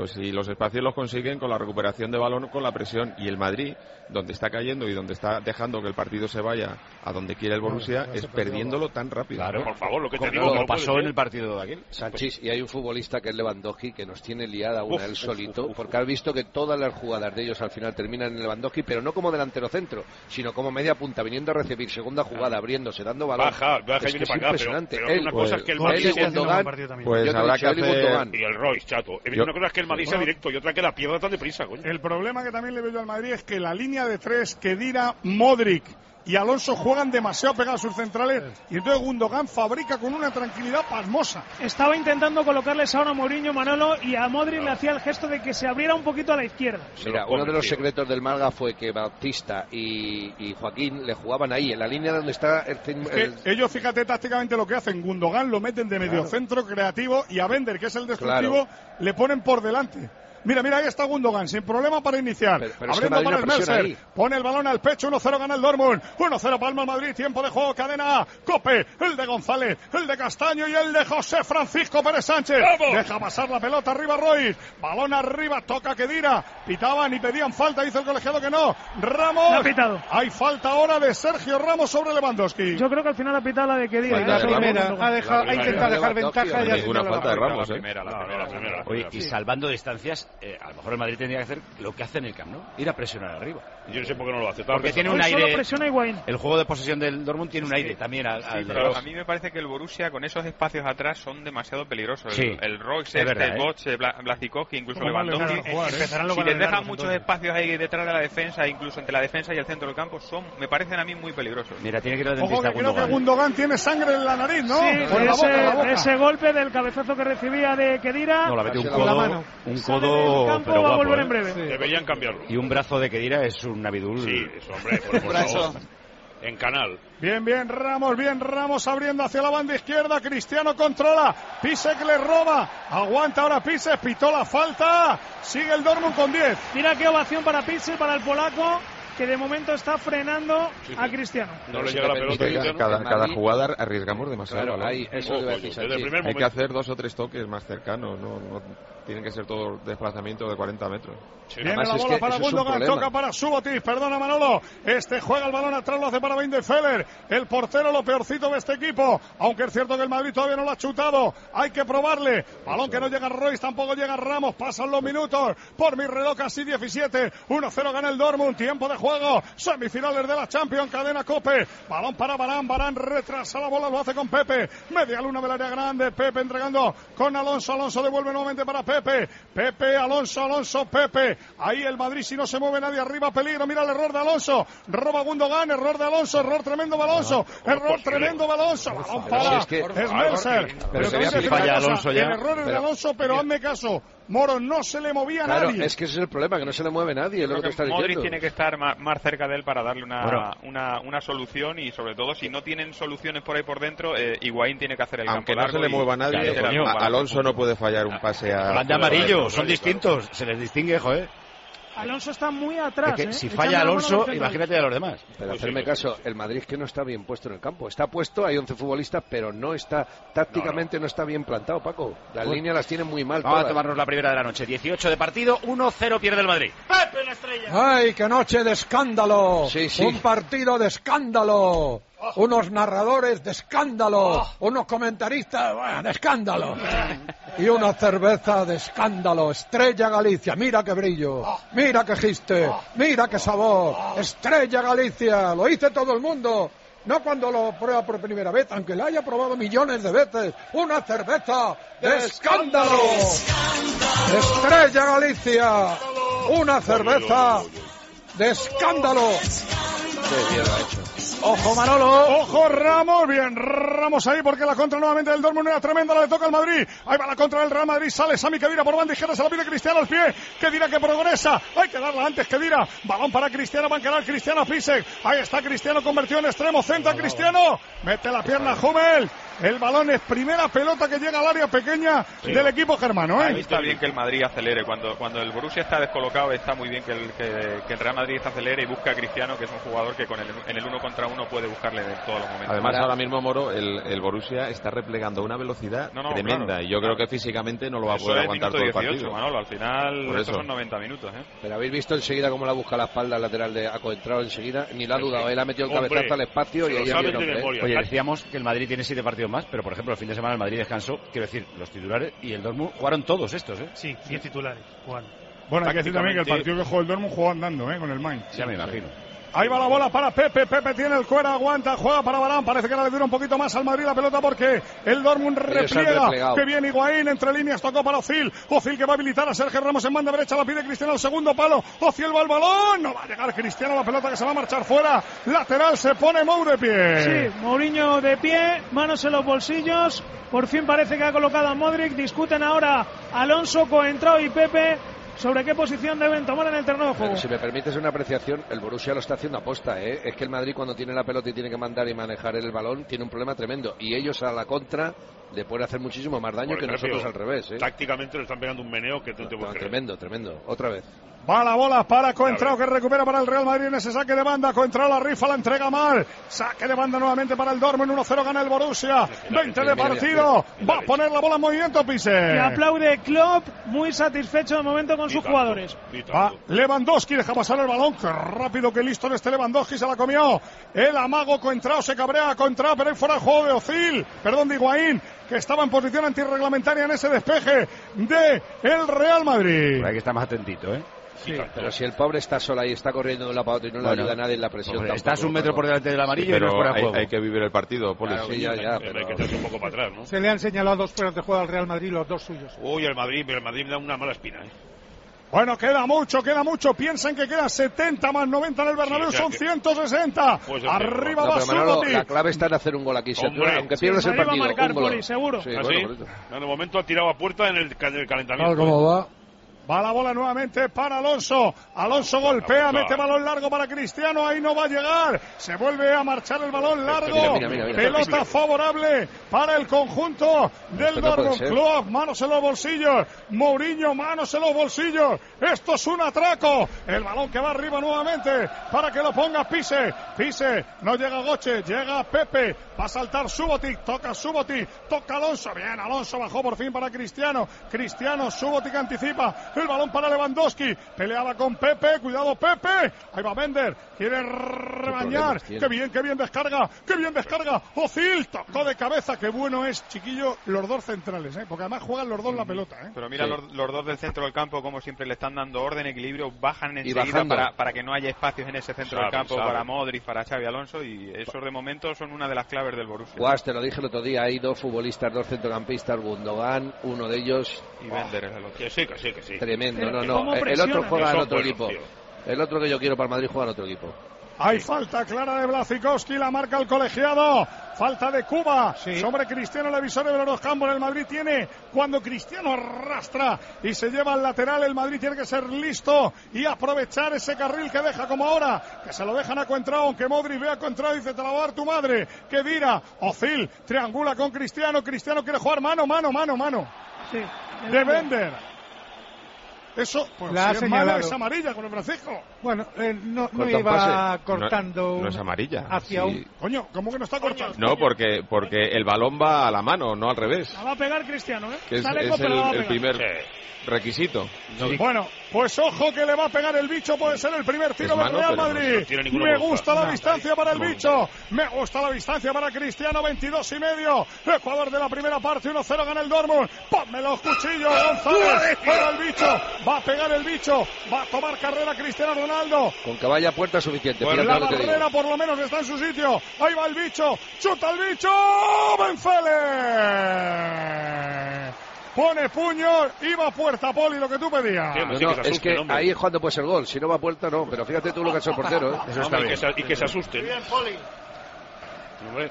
espacios, y los espacios los consiguen con la recuperación de balón, con la presión, y el Madrid, donde está cayendo y donde está dejando que el partido se vaya a donde quiere el Borussia, es perdiéndolo tan rápido. Claro, por favor, lo que te como, digo, como no pasó puede en el partido de aquí. Sanchis, y hay un futbolista que es Lewandowski que nos tiene liada una Uf, él uf, solito, uf, uf. porque has visto que todas las jugadas de ellos al final terminan en Lewandowski, pero no como delantero centro, sino como media punta, viniendo a recibir, segunda jugada, abriéndose, dando balón. Baja, baja y es viene que es para acá, impresionante. pero, pero él, una pues, cosa es que el él Madrid y sea- Gundogan, Pues yo te he habrá dicho, que él y hacer- Gundogan. y el Royce, chato. He visto Yo- una cosa es que el Madrid sea directo y otra que la pierda tan deprisa, coño. El problema que también le veo yo al Madrid es que la línea de tres, Kedira, Modric y Alonso juegan demasiado pegados a sus centrales, y entonces Gundogan fabrica con una tranquilidad pasmosa. Estaba intentando colocarles ahora a Mourinho, Manolo, y a Modric le hacía el gesto de que se abriera un poquito a la izquierda. Mira, uno de los secretos del Málaga fue que Bautista y, y Joaquín le jugaban ahí, en la línea donde está el, el- Que ellos, fíjate tácticamente lo que hacen. Gundogan lo meten de medio centro creativo, y a Bender, que es el destructivo, le ponen por delante. Mira, mira, ahí está Gundogan, sin problema para iniciar. Pero- pero es que Abriendo Madrid para no presiona Smerser. ahí. Pone el balón al pecho, uno cero gana el Dortmund. uno cero palma el Madrid, tiempo de juego, cadena A, Cope, el de González, el de Castaño y el de José Francisco Pérez Sánchez. ¡Vamos! Deja pasar la pelota arriba Royce. Balón arriba, toca Kedira. Pitaban y pedían falta, dice el colegiado que no. Ramos. No ha pitado. Hay falta ahora de Sergio Ramos sobre Lewandowski. Yo creo que al final ha pitado la de Kedira. Falta La de Ramos. primera, ha, dejado, ha intentado dejar ventaja y ha Ninguna sido falta de la- Ramos, la ¿eh? primera, la primera, la primera. la Oye, primera. y salvando distancias, eh, a lo mejor el Madrid tendría que hacer lo que hace en el Camp Nou, ir a presionar arriba. Yo no sé por qué no lo hace. Estaba Porque tiene pensando. un Hoy solo aire. presiona Higuaín. El juego de posesión del Dortmund tiene un aire también al, Sí, al de pero los- a mí me parece que el Borussia con esos espacios atrás son demasiado peligrosos. Sí. El, el Royce, Es este, verdad, el ¿eh? Boch, eh, Bla- Blazikovski, incluso ¿Cómo vale Lewandowski. ganar jugar, eh? Empezarán los Si les dejan ganadores, muchos entonces. espacios ahí detrás de la defensa, incluso entre la defensa y el centro del campo, son, me parecen a mí muy peligrosos. Mira, tiene que ir al Ojo, dentista que creo que Gundogan. Gundogan tiene sangre en la nariz, ¿no? Sí, Por la ese, boca, la boca. ese golpe del cabezazo que recibía de Kedira. No, la metió un Con la codo, mano. un sale codo, del campo, pero va a guapo, volver ¿eh? en breve. Sí. Deberían cambiarlo. Y un brazo de Kedira es un Abidul. Sí, eso, hombre, por, por favor. En canal. Bien, bien, Ramos, bien, Ramos abriendo hacia la banda izquierda. Cristiano controla. Pisek le roba. Aguanta ahora Pisek. Pitó la falta. Sigue el Dortmund con diez. Mira qué ovación para Pitzel, para el polaco, que de momento está frenando Sí, sí. a Cristiano. No le si llega la te pelota. permite, Cristiano. Cada, en cada Madrid- jugada arriesgamos demasiado. Claro, ¿no? ahí, eso Ojo, debe desde decir el Sanchis. primer Hay que momento. hacer dos o tres toques más cercanos, no, no tienen que ser todo desplazamiento de cuarenta metros. Sí, Viene Además, la es bola que para eso es un Gundogan, problema. toca para Subotic, perdona Manolo. Este juega el balón atrás, lo hace para Weidenfeller. El portero, lo peorcito de este equipo. Aunque es cierto que el Madrid todavía no lo ha chutado. Hay que probarle. Balón que no llega Royce, tampoco llega Ramos. Pasan los minutos. Por mi reloj casi diecisiete. uno cero gana el Dortmund. Tiempo de juego. Semifinales de la Champions. Cadena Cope. Balón para Varane. Varane retrasa la bola, lo hace con Pepe. Media luna del área grande. Pepe entregando con Alonso. Alonso devuelve nuevamente para Pepe. Pepe, Alonso, Alonso, Pepe. Ahí el Madrid, si no se mueve nadie arriba, peligro. Mira el error de Alonso. Roba Gundogan, error de Alonso, error tremendo de Alonso. Error tremendo de Alonso. Balón Pero para si es que- Smerser. Pero Pero se te voy a ve decir falla una cosa, Alonso ya. El error es de Pero- Alonso, pero hazme caso. Moro, no se le movía a Claro, nadie. es que ese es el problema, que no se le mueve nadie, es lo Creo que te que está Modric diciendo. tiene que estar más, más cerca de él para darle una, Bueno. una, una solución, y sobre todo si no tienen soluciones por ahí por dentro, eh, Higuaín tiene que hacer el Aunque campo no se largo le y- mueva a nadie, y hacer algo a- para- Alonso no puede fallar un pase a... Van de amarillo, son distintos, se les distingue, joder. Alonso está muy atrás. Es que ¿eh? si Echando falla la mano Alonso, al central. imagínate a los demás. Pero Sí, hacerme sí, caso, el Madrid es que no está bien puesto en el campo. Está puesto, hay once futbolistas, pero no está, tácticamente no, está bien plantado, Paco. Las Bueno. líneas las tiene muy mal Vamos a todas. tomarnos la primera de la noche. dieciocho de partido, uno cero pierde el Madrid. Pepe, la estrella. ¡Ay, qué noche de escándalo! Sí, sí. Un partido de escándalo. Unos narradores de escándalo. Unos comentaristas bueno, de escándalo. Y una cerveza de escándalo. Estrella Galicia. Mira qué brillo. Mira qué giste. Mira qué sabor. Estrella Galicia. Lo dice todo el mundo. No cuando lo prueba por primera vez, aunque lo haya probado millones de veces. Una cerveza de escándalo. Estrella Galicia. Una cerveza de escándalo. Qué bien lo ha hecho. Ojo Manolo, ojo Ramos, bien Ramos ahí porque la contra nuevamente del Dortmund era tremenda, la le toca al Madrid, ahí va la contra del Real Madrid, sale Sami Khedira por banda izquierda, se la pide Cristiano al pie, Khedira que progresa, hay que darla antes Khedira, balón para Cristiano, va a quedar Cristiano Pisek, ahí está Cristiano convertido en extremo, centra Cristiano, mete la pierna Hummel, El balón es primera pelota que llega al área pequeña sí. del equipo germano. ¿eh? Ahí está bien que el Madrid acelere. Cuando, cuando el Borussia está descolocado, está muy bien que el, que, que el Real Madrid acelere y busque a Cristiano, que es un jugador que con el, en el uno contra uno puede buscarle en todos los momentos. Además, ahora mismo, Moro, el, el Borussia está replegando a una velocidad no, no, tremenda claro, y yo claro. creo que físicamente no lo va a poder aguantar todo el partido. Manolo, al final estos son noventa minutos. ¿eh? Pero habéis visto enseguida cómo la busca la espalda lateral de ha entrado enseguida, ni la ha dudado, él ha metido el cabezazo al espacio y ahí ha habido hombre. Oye, decíamos que el Madrid tiene siete partidos más, pero por ejemplo el fin de semana el Madrid descansó, quiero decir, los titulares y el Dortmund jugaron todos estos, ¿eh? Sí, diez titulares jugaron. Bueno, hay que decir también que el partido que jugó el Dortmund jugó andando, ¿eh? Con el Mainz. Ya me imagino. Ahí va la bola para Pepe, Pepe tiene el cuero, aguanta, juega para Varane, parece que ahora le dura un poquito más al Madrid la pelota porque el Dortmund repliega, que bien Higuaín, entre líneas tocó para Ozil, Ozil que va a habilitar a Sergio Ramos en banda derecha, la pide Cristiano al segundo palo, Ozil va al balón, no va a llegar Cristiano, la pelota que se va a marchar fuera, lateral se pone Mou de pie. Sí, Mourinho de pie, manos en los bolsillos, por fin parece que ha colocado a Modric, discuten ahora Alonso, Coentrao y Pepe. ¿Sobre qué posición deben tomar en el terreno de juego? Pero si me permites una apreciación, el Borussia lo está haciendo aposta, ¿eh? Es que el Madrid cuando tiene la pelota y tiene que mandar y manejar el balón tiene un problema tremendo. Y ellos a la contra le pueden hacer muchísimo más daño que nosotros al revés, ¿eh? Tácticamente le están pegando un meneo que no te puedo creer. Tremendo, tremendo. Otra vez. Va la bola para Coentrao que recupera para el Real Madrid en ese saque de banda. Coentrao la rifa, la entrega mal. Saque de banda nuevamente para el Dortmund. uno cero gana el Borussia. veinte de partido. Va a poner la bola en movimiento, Pise. Y aplaude Klopp, muy satisfecho de momento con sus jugadores. Va Lewandowski, deja pasar el balón. Qué rápido, que listo en este Lewandowski, se la comió. El amago Coentrao, se cabrea Coentrao, pero ahí fuera el juego de Ozil. Perdón, de Higuaín, que estaba en posición antirreglamentaria en ese despeje de el Real Madrid. Hay que estar más atentito, ¿eh? Sí, pero si el pobre está solo ahí, está corriendo de un lado para otro y no bueno, le ayuda a nadie en la presión. Hombre, estás un metro por delante del amarillo, sí, pero y no fuera hay, juego. hay que vivir el partido, Poli. Claro, sí, ya, ya, pero... hay que echarse un poco para atrás, ¿no? Se le han señalado dos fueras de juego al Real Madrid, los dos suyos. Uy, el Madrid, pero el Madrid me da una mala espina, ¿eh? Bueno, queda mucho, queda mucho. Piensan que queda setenta más noventa en el Bernabéu, sí, o sea, son ciento sesenta. Pues Arriba no, va Subotic. La clave está en hacer un gol aquí. Hombre, aunque pierdas sí, el partido, va a marcar, un gol. Poli, seguro. Sí, ¿Ah, bueno, sí? En el momento ha tirado a puerta en el, en el calentamiento. Claro, ¿cómo va? Va la bola nuevamente para Alonso. Alonso golpea, mete balón largo para Cristiano. Ahí no va a llegar. Se vuelve a marchar el balón largo. Mira, mira, mira, pelota favorable para el conjunto del Dortmund. Klopp, manos en los bolsillos. Mourinho, manos en los bolsillos. Esto es un atraco. El balón que va arriba nuevamente para que lo ponga Pise. Pise, no llega Goche, llega Pepe. Va a saltar Subotic, toca Subotic, toca Alonso. Bien, Alonso bajó por fin para Cristiano. Cristiano, Subotic anticipa. El balón para Lewandowski. Peleaba con Pepe. Cuidado, Pepe. Ahí va Bender. Quiere rebañar. Qué bien, qué bien descarga. Qué bien descarga. Ozil tocó de cabeza. Qué bueno es, chiquillo, los dos centrales, ¿eh? Porque además juegan los dos la pelota, ¿eh? Pero mira, sí. los, los dos del centro del campo, como siempre le están dando orden, equilibrio. Bajan enseguida para, para que no haya espacios en ese centro sabe, del campo sabe. para Modric, para Xavi Alonso. Y esos de momento son una de las claves del Borussia. Guas, te lo dije el otro día. Hay dos futbolistas, dos centrocampistas. Gundogan, uno de ellos. Y Bender es el otro. Que sí, que sí, que sí. Tremendo, no, no. El otro juega en otro equipo. El otro que yo quiero para el Madrid juega en otro equipo. Hay falta clara de Blaszczykowski, la marca el colegiado. Falta de Cuba sí. sobre Cristiano, el visor de los campos. El Madrid tiene, cuando Cristiano arrastra y se lleva al lateral, el Madrid tiene que ser listo y aprovechar ese carril que deja como ahora, que se lo dejan a Coentrao, aunque Modric ve a Coentrao y dice: te la va a dar tu madre. Que vira, Ozil triangula con Cristiano. Cristiano quiere jugar mano, mano, mano, mano. Sí. De Bender. Eso, pues la si ha es mala, es amarilla con el Francisco. Bueno, eh, no, no iba cortando. No, no es amarilla. Hacia sí. un... Coño, ¿cómo que no está cortando? No, porque porque el balón va a la mano, no al revés. La va a pegar Cristiano, ¿eh? Que es, Sale es copa, el, el primer sí. requisito. Sí. Bueno, pues ojo que le va a pegar el bicho, puede ser el primer tiro del Real Madrid. No me gusta la no, distancia para el bicho, me gusta la distancia para Cristiano, veintidós y medio. Ecuador de la primera parte, uno cero gana el Dortmund. Ponme los cuchillos, González. Para el bicho, va a pegar el bicho, va a tomar carrera Cristiano Ronaldo. Con que vaya a puerta suficiente. Bueno, la barrera por lo menos está en su sitio. Ahí va el bicho, chuta el bicho, Benfele. Pone puño, iba a puerta, Poli, lo que tú pedías. Sí, no, no, que asusten, es que hombre. Ahí es cuando puede ser gol, si no va a puerta no, pero fíjate tú lo que ha hecho el portero. ¿eh? Eso está bien. Y que se, y que se asusten. Bien, Poli. Va,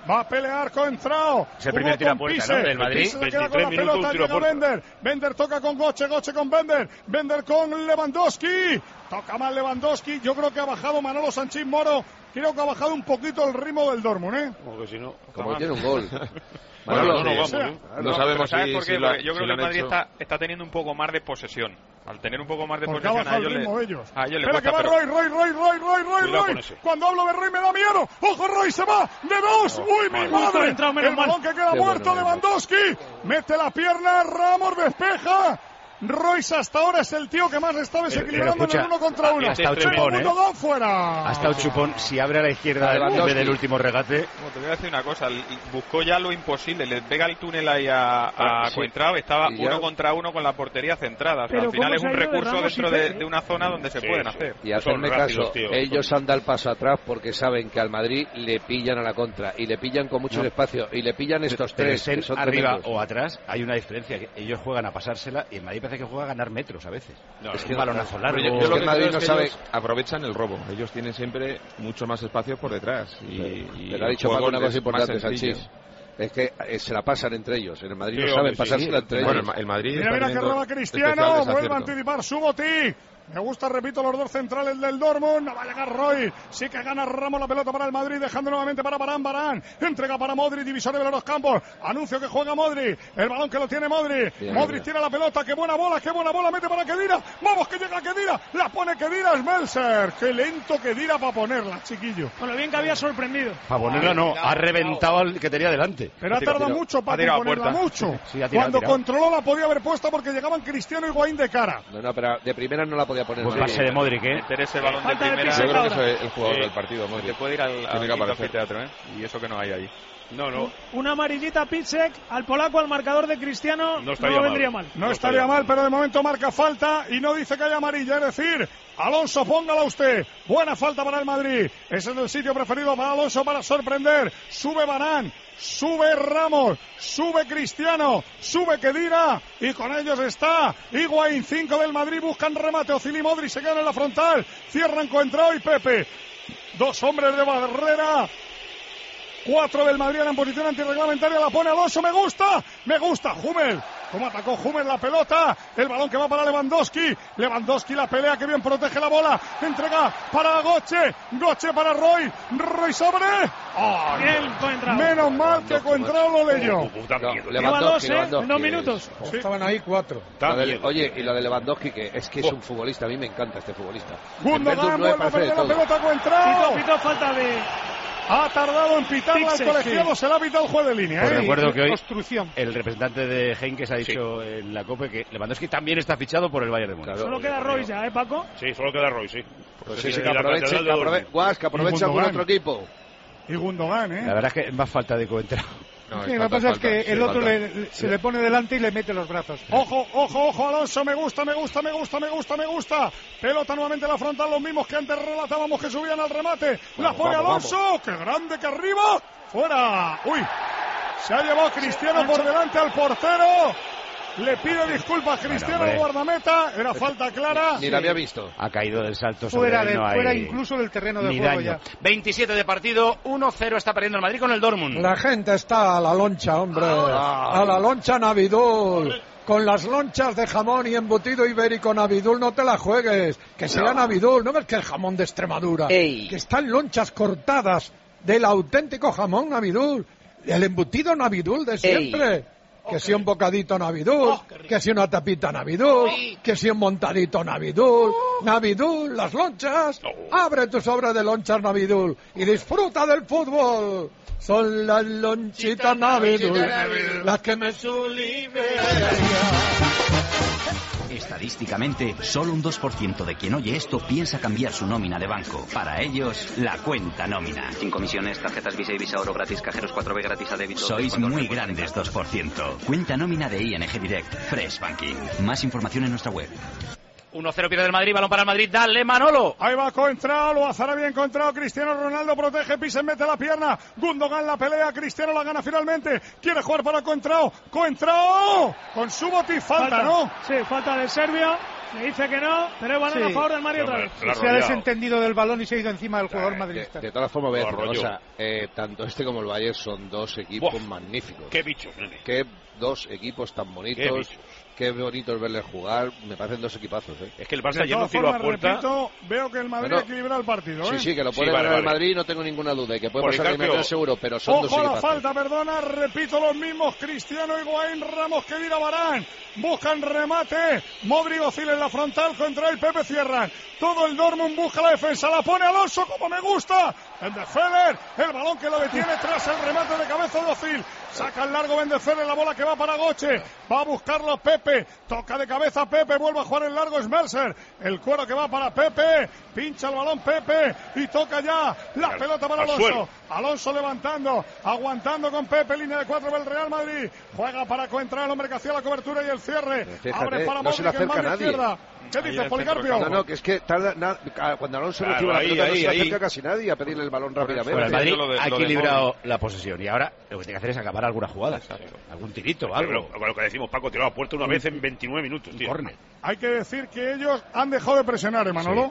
Va a pelear Coentrao. Es el primer tiro a puerta, ¿no? Del Madrid. Se queda con la pelota, llega Bender. Bender toca con Götze, Götze con Bender. Bender con Lewandowski. Toca mal Lewandowski. Yo creo que ha bajado Manolo Sanchís Moro. Creo que ha bajado un poquito el ritmo del Dortmund, ¿eh? Como que si no. Como tiene un gol. Bueno, no, no, no, no, vamos, no, ¿eh? no sabemos ¿Sabes si, por qué? si lo, Porque yo si creo que el Madrid hecho... está, está teniendo un poco más de posesión. Al tener un poco más de Porque posesión ha a ellos, el ritmo le, de ellos. a ellos le Espera cuesta. que va Pero... Roy, Roy, Roy, Roy, Roy, Roy, Roy. Cuando hablo de Roy me da miedo. ¡Ojo, Roy se va! ¡De dos! Oh, ¡Uy, mi madre! entrado, menos El mal. balón que queda Qué muerto, bueno, Lewandowski. Mete la pierna, Ramos despeja. Royce hasta ahora es el tío que más está desequilibrando escucha, en el uno contra uno. ha estado chupón, ¿eh? Segundo gol fuera. Ha estado chupón. Si abre a la izquierda en vez del último regate. Como te voy a decir una cosa, buscó ya lo imposible, le pega el túnel ahí a, a sí. Coentrao, estaba Y ya... uno contra uno con la portería centrada. O sea, Pero al final ¿cómo es se un ha ido de recurso Ramos dentro y de, Pepe? de una zona donde se Sí, pueden sí. hacer. Y Son hacerme rápidos, caso, tío. ellos han dado el paso atrás porque saben que al Madrid le pillan a la contra y le pillan con mucho No. espacio y le pillan estos Pero tres estén que son arriba tremendos. o atrás, hay una diferencia. Que ellos juegan a pasársela y el Madrid parece que juega a ganar metros a veces. No, es no, que un balonazo largo. Pero yo, yo Es lo que que Madrid creo no es que sabe- ellos aprovechan el robo. Ellos tienen siempre mucho más espacio por detrás. Y, y Pero ha el dicho juego Paco una cosa es importante, más sencillo. Sanchís. Es que eh, se la pasan entre ellos. En el Madrid Sí, no hombre, saben sí, pasársela sí. entre Bueno, ellos. el, el Madrid Mira, está mira que teniendo roba Cristiano, especial vuelve a desacierto. anticipar Subotic. Me gusta, repito, los dos centrales del Dortmund. No va a llegar Roy. Sí que gana Ramos la pelota para el Madrid, dejando nuevamente para Varane. Varane entrega para Modric, divisorio de los campos. Anuncio que juega Modric. El balón que lo tiene Modric. Bien, Modric bien. tira la pelota. Qué buena bola, qué buena bola. Mete para Kedira. Vamos, que llega Kedira. La pone Kedira Smelser. Qué lento Kedira para ponerla, chiquillo. Con lo bien que había sorprendido. Para ponerla no, ha reventado al que tenía delante. Pero ha tardado mucho para tirado a ponerla, puerta. mucho. Sí, ha tirado, Cuando ha tirado. controló la podía haber puesto porque llegaban Cristiano y Higuaín de cara. No, no, pero de primera no la podía poner. Buen nadie. pase de Modric, ¿eh? Meter ese balón de Falta de primera. Yo creo que ahora. es el jugador Sí. del partido, Te Modric. puede ir al, Tiene al que quinto aparecer. anfiteatro, ¿eh? Y eso que no hay ahí. No, no. Una amarillita Pitsek al polaco, al marcador de Cristiano. No estaría vendría mal. mal. No, No estaría estaría mal, pero de momento marca falta y no dice que haya amarilla. Es decir, Alonso, póngala usted. Buena falta para el Madrid. Ese es el sitio preferido para Alonso para sorprender. Sube Varane, sube Ramos, sube Cristiano, sube Kedira y con ellos está Higuaín. Cinco del Madrid buscan remate. Ozil y Modric se quedan en la frontal. Cierran Coentrao y Pepe. Dos hombres de barrera. Cuatro del Madrid en posición antirreglamentaria, la pone Alonso, me gusta, me gusta, Hummel, como atacó Hummel la pelota, el balón que va para Lewandowski, Lewandowski la pelea, que bien protege la bola, entrega para Götze, Götze para Roy, Roy sobre, ¡oh! Bien, Coentrao. Menos mal que Coentrao lo leyó. Oh, puta No, mierda. Lleva dos, Lewandowski, ¿eh? En dos Lewandowski, minutos. Sí. Estaban ahí cuatro. Está Lo de- bien. oye, y lo de Lewandowski, que es que es Oh. un futbolista, a mí me encanta este futbolista. En vez de Gundogan un nueve vuelve a parece de perder la todo. pelota, Pito, Coentrao, pito, falta de. ha tardado en pitarla al Pixel, colegiado, sí. se la ha pitado el juez de línea, Os ¿eh? recuerdo que hoy Construcción. el representante de Henkes ha dicho en la COPE que Lewandowski también está fichado por el Bayern de Múnich. Claro. Solo queda Roy ya, ¿eh, Paco? Sí, solo queda Roy, sí. Pues Sí, sí, sí, que la aproveche, catedral que de aprove- Dortmund. Guas, que aproveche algún Gundogan. otro equipo. Y Gundogan, La ¿eh? verdad es que es más falta de Coentrao. No, Sí, es lo que falta, pasa es falta, que sí, el otro falta. le- le- se le pone delante y le mete los brazos. Ojo, ojo, ojo, Alonso, me gusta, me gusta, me gusta, me gusta, me gusta. Pelota nuevamente en la frontal, los mismos que antes relatábamos que subían al remate. La Vamos, pone vamos, Alonso, qué grande que arriba. Fuera. Uy, se ha llevado Cristiano por delante al portero. Le pide disculpas Cristiano Bueno, al guardameta. Era falta clara. Ni la había visto. Ha caído del salto sobre Fuera, él, de, no hay fuera incluso del terreno de ni juego daño. ya. veintisiete de partido, uno cero está perdiendo el Madrid con el Dortmund. La gente está a la loncha, hombre. A la loncha Navidul. Con las lonchas de jamón y embutido ibérico Navidul no te la juegues. Que sea Navidul, no ves que el jamón de Extremadura. Ey. Que están lonchas cortadas del auténtico jamón Navidul. El embutido Navidul de siempre. Que si un bocadito Navidul, que si una tapita Navidul, que si un montadito Navidul. Navidul, las lonchas. Abre tu sobre de lonchas Navidul y disfruta del fútbol. Son las lonchitas Navidul, las que me Estadísticamente, solo un dos por ciento de quien oye esto piensa cambiar su nómina de banco. Para ellos, la cuenta nómina. Sin comisiones, tarjetas Visa y Visa Oro gratis, cajeros cuatro B gratis a débito. Sois muy grandes, dos por ciento. Cuenta nómina de I N G Direct. Fresh Banking. Más información en nuestra web. uno cero pierde el Madrid, balón para el Madrid, dale Manolo. Ahí va Coentrao, lo hará bien Coentrao, Cristiano Ronaldo protege, Pisa, mete la pierna, Gundogan la pelea, Cristiano la gana finalmente, quiere jugar para Coentrao, Coentrao, con Subotic, falta, ¿no? Sí, falta de Serbia. Le dice que no, pero es balón Sí. a favor del Madrid otra vez. Se ha desentendido del balón y se ha ido encima del jugador madridista. De, de todas formas, voy a decir una Arrolló. cosa. Eh, tanto este como el Bayern son dos equipos Buah, magníficos. Qué bichos, nene. Qué dos equipos tan Qué bonitos. bichos. Qué bonito es verles jugar. Me parecen dos equipazos, ¿eh? Es que el Barça De ya no todas tiro a formas, puerta. repito, veo que el Madrid Bueno, equilibra el partido. ¿eh? Sí, sí, que lo puede Sí, vale, ganar el vale. Madrid, no tengo ninguna duda. Y que puede Por pasar el Policarpio, Madrid seguro, pero son dos Ojo a la equipazos. falta, perdona, repito los mismos, Cristiano, Higuaín, Ramos, Kedira, Varane, buscan remate, Modric oscila en la frontal, contra el Pepe cierran, todo el Dortmund busca la defensa, la pone Alonso como me gusta, el de Feller, el balón que lo detiene tras el remate de cabeza de Ozil, saca el largo Bendefer, la bola que va para Goche, va a buscarlo Pepe, toca de cabeza Pepe, vuelve a jugar el largo Smelser, el cuero que va para Pepe, pincha el balón Pepe y toca ya la Al- pelota para al Alonso. suelo. Alonso levantando, aguantando con Pepe, línea de cuatro del Real Madrid, juega para coentrar el hombre que hacía la cobertura y el cierre, Fíjate, abre para no se le Modric en acerca banda nadie. izquierda. ¿Qué Ahí dices, el Policarpio? centro No, no, que es que tarda, na- cuando Alonso Claro, recibe la ahí, pelota no ahí, se ahí. acerca casi nadie a pedirle el balón rápidamente. Bueno, el Madrid Lo de- ha lo de equilibrado la posesión y ahora lo que tiene que hacer es acabar alguna jugada. Algún tirito, Pero algo. lo, lo que decimos, Paco tiró a puerta una vez en veintinueve minutos, tío. Córner. Hay que decir que ellos han dejado de presionar, Manolo.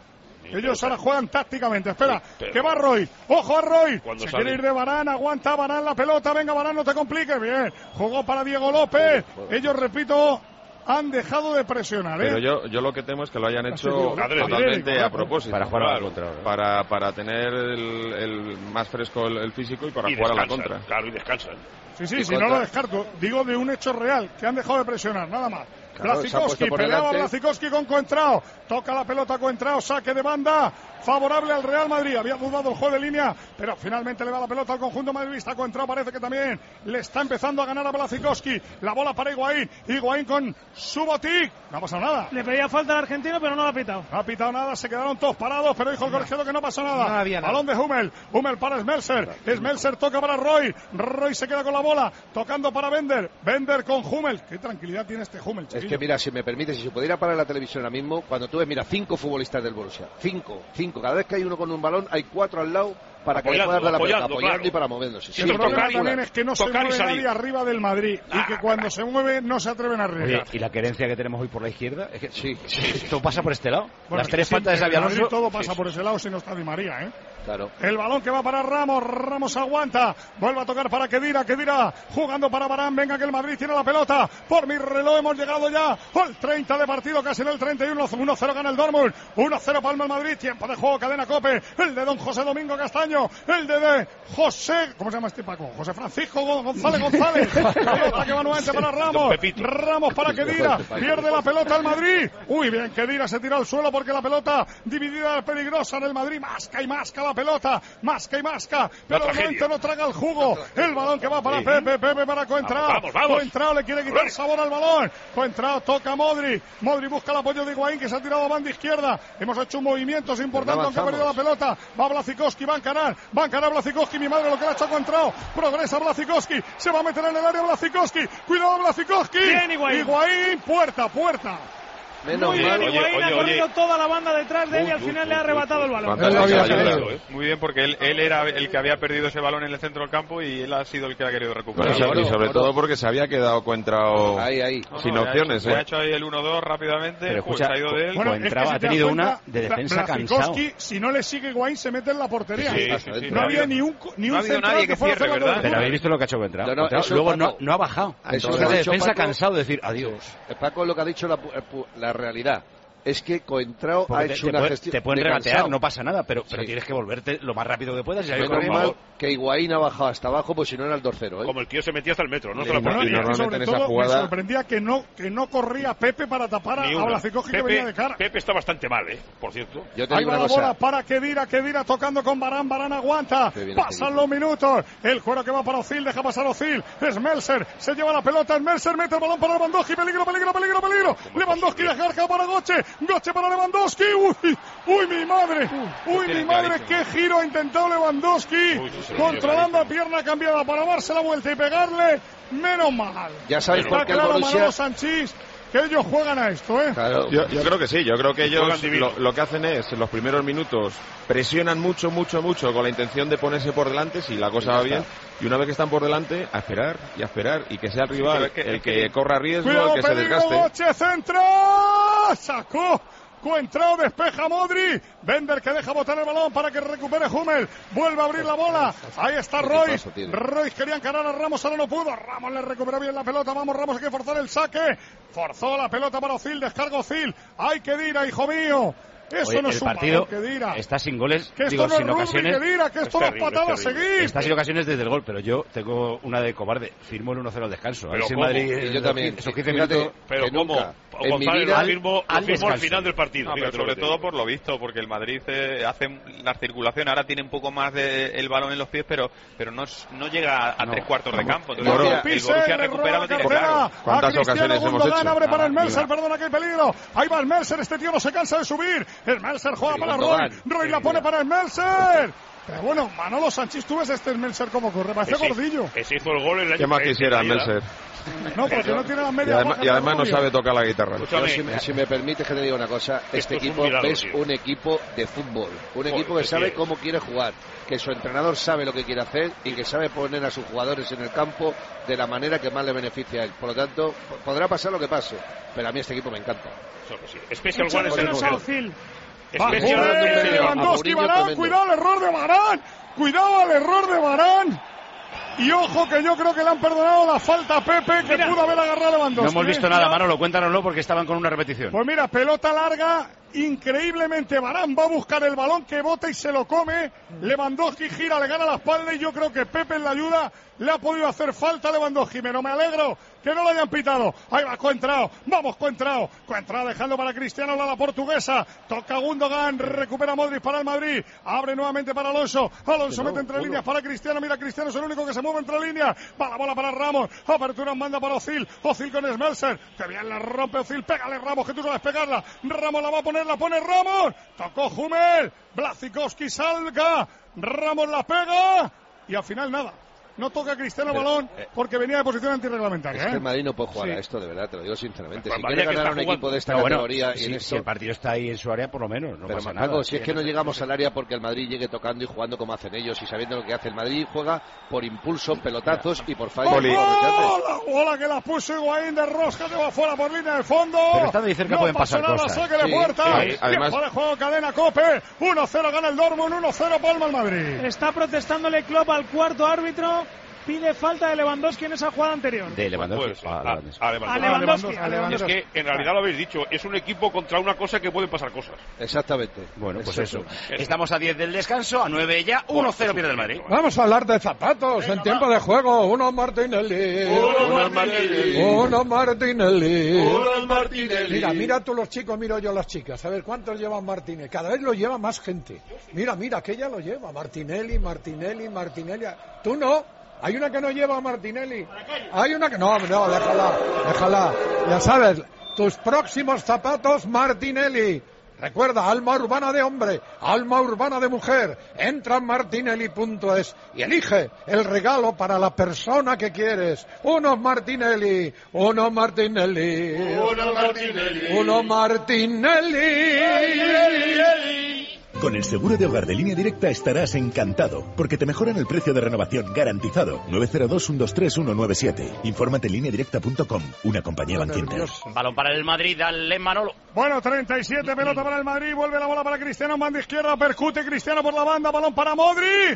Ellos ahora juegan tácticamente. Espera, Sí, pero- que va Roy. Ojo a Roy. Cuando Se sale. quiere ir de Varane. Aguanta Varane la pelota. Venga, Varane, no te compliques. Bien. Jugó para Diego López. Ellos, repito, han dejado de presionar. ¿eh? Pero yo, yo lo que temo es que lo hayan hecho sido adrede, totalmente adrede, a propósito. Para jugar a la Claro, contra, ¿verdad? Para, para tener el, el más fresco el, el físico y para Y jugar a la descansan, contra. claro, y descansan. Sí, sí, Y si contra- no lo descarto. Digo de un hecho real, que han dejado de presionar, nada más. Claro, se ha Blazikowski, puesto por peleaba delante. Blazikowski con Coentrao. Toca la pelota Coentrao, saque de banda. Favorable al Real Madrid. Había dudado el juego de línea, pero finalmente le da la pelota al conjunto madridista. Coentrao parece que también le está empezando a ganar a Blazikowski. La bola para Higuaín. Higuaín con Subotic. No ha pasado nada. Le pedía falta al argentino, pero no lo ha pitado. No ha pitado nada, se quedaron todos parados, pero dijo el colegiado que no pasó nada. No había nada. Balón de Hummel, Hummel para Smelser, Smelser toca para Roy, Roy se queda con la bola, tocando para Bender, Bender con Hummel. Qué tranquilidad tiene este Hummel, Es chiquillo. que mira, si me permite, si se pudiera parar la televisión ahora mismo, cuando tú ves, mira, cinco futbolistas del Borussia, cinco, cinco, cada vez que hay uno con un balón, hay cuatro al lado para que le Apoyando, pueda dar la pelota, apoyando, apoyando claro. y para moviéndose. Sí, el sí, problema tocar y- también es que no se tocar y mueve salir. nadie arriba del Madrid y que cuando se mueve no se atreven a Oye, arriesgar. y la querencia que tenemos hoy por la izquierda, es que Sí, esto pasa por este lado. Bueno, Las es que tres faltas de siempre Xavi en Madrid Alonso. todo pasa por ese lado si no está Di María, ¿eh? claro. El balón que va para Ramos, Ramos aguanta, vuelve a tocar para Kedira, Kedira jugando para Varane, venga que el Madrid tiene la pelota, por mi reloj hemos llegado ya al treinta de partido, casi en el treinta y uno, uno cero gana el Dortmund, uno cero palma el Madrid, tiempo de juego, cadena Cope, el de don José Domingo Castaño, el de, de José, ¿cómo se llama este Paco? José Francisco González González, pelota que va nuevamente para Ramos, Ramos para Kedira, pierde la pelota el Madrid, uy bien, Kedira se tira al suelo porque la pelota dividida es peligrosa en el Madrid, masca y masca la pelota, masca y masca, pero de momento no traga el jugo, el balón que va para Sí. Pepe, Pepe para Coentrao, Vamos, vamos, vamos. Coentrao le quiere quitar sabor al balón, Coentrao toca a Modric, Modric busca el apoyo de Higuaín que se ha tirado a banda izquierda, hemos hecho un movimiento importante no aunque ha perdido la pelota, va Blazikowski, va a encarar, va a encarar Blazikowski, mi madre lo que le ha hecho a Coentrao, progresa Blazikowski, se va a meter en el área Blazikowski, cuidado Blazikowski, Bien, Higuaín. Higuaín, puerta, puerta. Menos Muy bien, mal. Oye, Higuaín oye, ha oye. corrido toda la banda detrás de él y al Uy, final uy, le ha uy, arrebatado el balón. Fantástico, Él lo había ayuda. pedido, ¿eh? Muy bien, porque él, él era el que había perdido ese balón en el centro del campo y él ha sido el que ha querido Bueno, recuperar. y so- Claro, y sobre claro. todo porque se había quedado Coentrao Ahí, ahí. No, sin no, le ha opciones. hecho- le ¿eh? ha hecho ahí el uno dos rápidamente, Pero pues, escucha, se ha ido de él. Bueno, Coentrao si ha te das tenido cuenta, una de defensa Blazikowski, cansado. si no le sigue Higuaín se mete en la portería. Sí, sí, sí. No había ni un, ni No un ha habido central nadie que fuera a hacer cierre, la ¿verdad? Pero cobertura. habéis visto lo que ha hecho Coentrao. No, no, Coentrao eso, luego no, Paco. no ha bajado. Eso Entonces lo la ha dicho defensa Paco. cansado de decir adiós. Eh, Paco lo que ha dicho la, pu- eh, pu- la realidad es que Coentrao Porque ha te, hecho te una puede- gestión te pueden de regatear, cansado. no pasa nada, pero, pero Sí. tienes que volverte lo más rápido que puedas. Y ahí Menos corriendo. mal que Higuaín ha bajado hasta abajo, pues si no era el dos cero, ¿eh? Como el tío se metía hasta el metro, no Sí, se la no, partía. y normalmente sobre en esa todo jugada- me sorprendía que no, que no corría Pepe para tapar a, Ni a una. Blazikowski que Pepe, venía de cara. Pepe está bastante mal, ¿eh? Por cierto. Yo te Ahí digo va una la bola cosa. para Kedira, Kedira tocando con Varane, Varane aguanta, Qué bien este pasan equipo. los minutos, el juego que va para Ozil, deja pasar Ozil, Smelser, se lleva la pelota, Smelser mete el balón para Lewandowski, peligro, peligro, peligro, peligro, Lewandowski descarga para Goche, Goche para Lewandowski, uy, uy mi madre, uy mi madre, qué giro ha intentado Lewandowski, Uy, sí, sí, controlando a pierna cambiada para darse la vuelta y pegarle, menos mal. Ya sabéis Está por qué el claro, Borussia... Manolo Sanchís, que ellos juegan a esto, ¿eh? Claro. Yo, yo creo que sí, yo creo que ellos Juegan divino. lo, lo que hacen es, en los primeros minutos, presionan mucho, mucho, mucho con la intención de ponerse por delante si la cosa Ya va está. bien, y una vez que están por delante, a esperar y a esperar, y que sea el rival pero es que- el que corra riesgo, Cuidado, el que se peligro, desgaste. Goche, centro. ¡Ah! Sacó. Coentrao, despeja Modric. Bender que deja botar el balón para que recupere Hummel. Vuelve a abrir la bola. Ahí está Royce. Royce quería encarar a Ramos, ahora no pudo. Ramos le recuperó bien la pelota. Vamos, Ramos, hay que forzar el saque. Forzó la pelota para Ozil. Descarga Ozil. ¡Ay, que Dira, hijo mío! Eso Oye, no es el un partido balón, que Dira. Está sin goles, que digo, esto no sin es ocasiones. Rugby, que Dira, que esto no es patada a seguir. Está sin ocasiones desde el gol, pero yo tengo una de cobarde. Firmo el uno cero al descanso. A ver si Madrid, yo también. Esos quince Fíjate, minutos. Pero ¿cómo? González lo firmo, lo firmo al final del partido. No, pero sobre todo por lo visto, porque el Madrid eh, hace la circulación, ahora tiene un poco más de el balón en los pies, pero pero no, no llega a, a no, tres cuartos de campo. Entonces, Moro, el, el Borussia recupera lo tiene claro. ¿Cuántas ocasiones hemos hecho? Abre para el Ah, Mercer, perdona que hay peligro. Ahí va el Mercer, este tío no se cansa de subir. El Mercer juega para Roy. Roy la pone para el Mercer. Pero bueno, Manolo Sánchez, tú ves este Mercer como corre, parece ese, gordillo. Ese hizo el gol el año ¿Qué más quisiera Mercer? No, porque no tiene las medias. Y además, y además no sabe tocar la guitarra. Yo, si, me, si me permites que te diga una cosa, este equipo un milagro, es tío. un equipo de fútbol, un Joder, equipo que sabe tío. cómo quiere jugar, que su entrenador sabe lo que quiere hacer y que sabe poner a sus jugadores en el campo de la manera que más le beneficia a él. Por lo tanto, podrá pasar lo que pase, pero a mí este equipo me encanta. Eso que sí. Special One es el Ozil. Special One One de Lewandowski, Varane, cuidado el error de Varane, cuidado al error de Varane. Y ojo que yo creo que le han perdonado la falta a Pepe, que mira, pudo haber agarrado a Lewandowski. No hemos visto nada, Manolo, cuéntanoslo porque estaban con una repetición. Pues mira, pelota larga, increíblemente Varane va a buscar el balón que bota y se lo come. Lewandowski gira, le gana la espalda y yo creo que Pepe en la ayuda le ha podido hacer falta a Lewandowski. Pero me alegro que no lo hayan pitado. Ahí va Coentrao, vamos Coentrao. Coentrao dejando para Cristiano la portuguesa. Toca Gundogan, recupera Modric para el Madrid. Abre nuevamente para Alonso. Alonso no, mete entre uno. líneas para Cristiano. Mira, Cristiano es el único que se mueve entre líneas. Va la bola para Ramos. Apertura manda para Ozil. Ozil con Smelser. Que bien la rompe Ozil. Pégale Ramos, que tú sabes pegarla. Ramos la va a poner, la pone Ramos. Tocó Hummel. Blazikowski salga. Ramos la pega. Y al final nada. No toca Cristiano el balón porque venía de posición antirreglamentaria. Es que ¿eh? el Madrid no puede jugar sí. a esto, de verdad, te lo digo sinceramente. Pues si quiere ganar a un jugando. equipo de esta no, categoría bueno, y si, en esto... si el partido está ahí en su área, por lo menos, no pero pasa Paco, nada. si es que no llegamos al área porque el Madrid llegue tocando y jugando como hacen ellos y sabiendo lo que hace el Madrid, juega por impulso, pelotazos y por fallos. ¡Oh, la bola que la puso Higuaín de rosca, que va fuera por línea de fondo! Pero estando ahí cerca no pueden pasar nada, cosas. Saque de sí, puerta. sí, además... Tiempo de juego, cadena Cope. uno cero gana el Dortmund, uno cero palma el Madrid. Está protestándole Klopp al cuarto árbitro. Pide falta de Lewandowski en esa jugada anterior. De Lewandowski. Pues, Ah, a, Lewandowski. a A Lewandowski. Lewandowski. a a Lewandowski. Es que en realidad lo habéis dicho, es un equipo contra una cosa que pueden pasar cosas. Exactamente. Bueno, pues Es eso. Estamos a diez del descanso, a nueve ya, uno cero pierde el Madrid. Vamos a hablar de zapatos Venga, en tiempo va. de juego. Uno Martinelli. Uno Martinelli. Uno Martinelli. Uno Martinelli. Mira, mira tú los chicos, miro yo las chicas. A ver, ¿cuántos llevan Martinelli? Cada vez lo lleva más gente. Mira, mira, que ella lo lleva. Martinelli, Martinelli, Martinelli. Tú no. Hay una que no lleva a Martinelli. Hay una que... No, no, déjala, déjala. Ya sabes, tus próximos zapatos Martinelli. Recuerda, alma urbana de hombre, alma urbana de mujer. Entra en martinelli punto es y elige el regalo para la persona que quieres. Uno Martinelli, uno Martinelli. Uno Martinelli. Uno Martinelli. Con el seguro de hogar de Línea Directa estarás encantado, porque te mejoran el precio de renovación garantizado. nueve cero dos, uno dos tres, uno nueve siete. Infórmate en línea directa punto com, una compañía Bankinter. Balón para el Madrid, dale Manolo. Bueno, treinta y siete, pelota para el Madrid, vuelve la bola para Cristiano, manda izquierda, percute Cristiano por la banda, balón para Modric.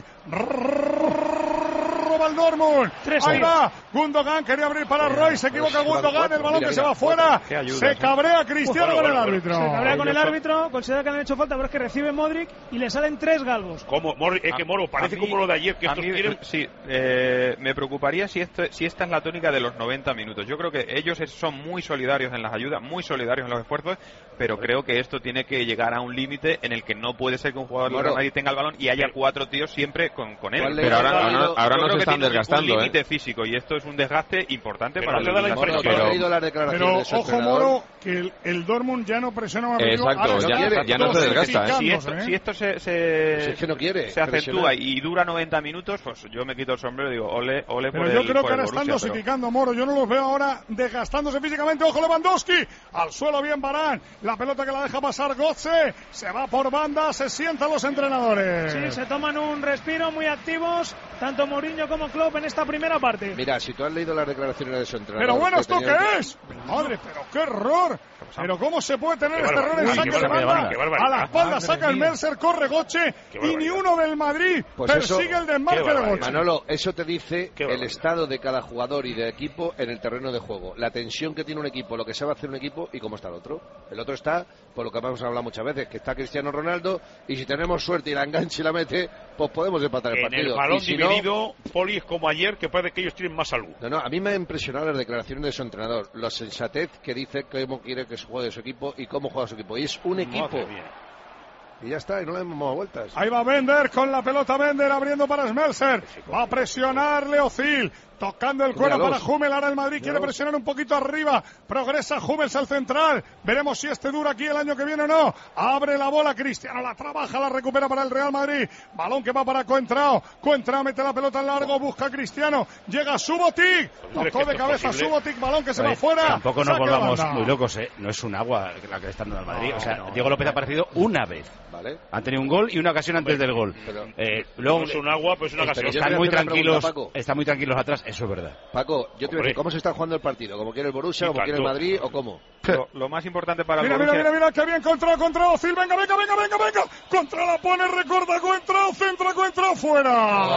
Roba el Dortmund. Ahí va, Gundogan quería abrir para Royce, se equivoca Gundogan, el balón que se va fuera. Se cabrea Cristiano con el árbitro. Se cabrea con el árbitro, considera que le han hecho falta, pero es que recibe Modric y le salen tres galgos. Como Moro, es que Moro parece mí, como lo de ayer, que estos mí, quieren... Sí, eh, me preocuparía si, esto, si esta es la tónica de los noventa minutos. Yo creo que ellos son muy solidarios en las ayudas, muy solidarios en los esfuerzos, pero creo que esto tiene que llegar a un límite en el que no puede ser que un jugador de Real Madrid tenga el balón y haya cuatro tíos siempre con, con él. Pero ahora, ahora, ahora no se están desgastando, un límite ¿eh? físico y esto es un desgaste importante pero para no el da la Madrid. Pero, pero ojo, Moro, que el, el Dortmund ya no presiona más. Exacto, ya, ya no se desgasta, ¿eh? Si esto, si esto se, se, si es que no quiere se acentúa y dura noventa minutos, pues yo me quito el sombrero y digo, ole, ole pero por yo el creo por que el ahora están Borussia, dosificando, pero... Moro. Yo no los veo ahora desgastándose físicamente. Ojo, Lewandowski. Al suelo bien Varane. La pelota que la deja pasar Götze. Se va por banda, se sientan los entrenadores. Sí, se toman un respiro, muy activos. Tanto Mourinho como como Klopp en esta primera parte. Mira, si tú has leído las declaraciones de su entrenador... Pero bueno, ¿esto qué es? Pero, madre, pero qué error. Pero cómo se puede tener este error en saque de banda. A la espalda saca el Mercer, corre Goche y ni uno del Madrid pues persigue eso, el desmarque de Goche. Manolo, eso te dice el estado de cada jugador y de equipo en el terreno de juego. La tensión que tiene un equipo, lo que sabe hacer un equipo y cómo está el otro. El otro está, por lo que hemos hablado muchas veces, que está Cristiano Ronaldo y si tenemos suerte y la engancha y la mete, pues podemos empatar el en partido. En el balón si dividido, no, Poli, es como ayer, que parece que ellos tienen más salud. No, no, a mí me ha impresionado las declaraciones de su entrenador, la sensatez que dice cómo quiere que se juegue su equipo y cómo juega su equipo. Y es un equipo. Y ya está, y no le hemos dado vueltas. Ahí va Bender con la pelota, Bender abriendo para Smelser. Va a presionarle Ozil. Tocando el cuero para Hummels, ahora el Madrid quiere presionar un poquito arriba, progresa Hummels al central, veremos si este dura aquí el año que viene o no, abre la bola Cristiano, la trabaja, la recupera para el Real Madrid, balón que va para Coentrao, Coentrao mete la pelota en largo, busca a Cristiano, llega Subotic, tocó de cabeza Subotic, balón que se va fuera. Tampoco nos volvamos muy locos, ¿eh? No es un agua la que le están dando al Madrid, o sea, Diego López ha aparecido una vez, ¿vale? Han tenido un gol y una ocasión antes del gol. Pero, eh, luego, no es un agua, pues una ocasión. Están muy tranquilos, están muy tranquilos atrás. Eso es verdad. Paco, yo te voy a decir, ¿cómo se está jugando el partido? ¿Cómo quiere el Borussia, como quiere el Madrid o cómo? Lo, lo más importante para mira, el Borussia... Mira, mira, mira, que bien contra, contra Ozil, venga, venga, venga, venga, venga, contra la pone, recorta, contra, centra, contra, fuera.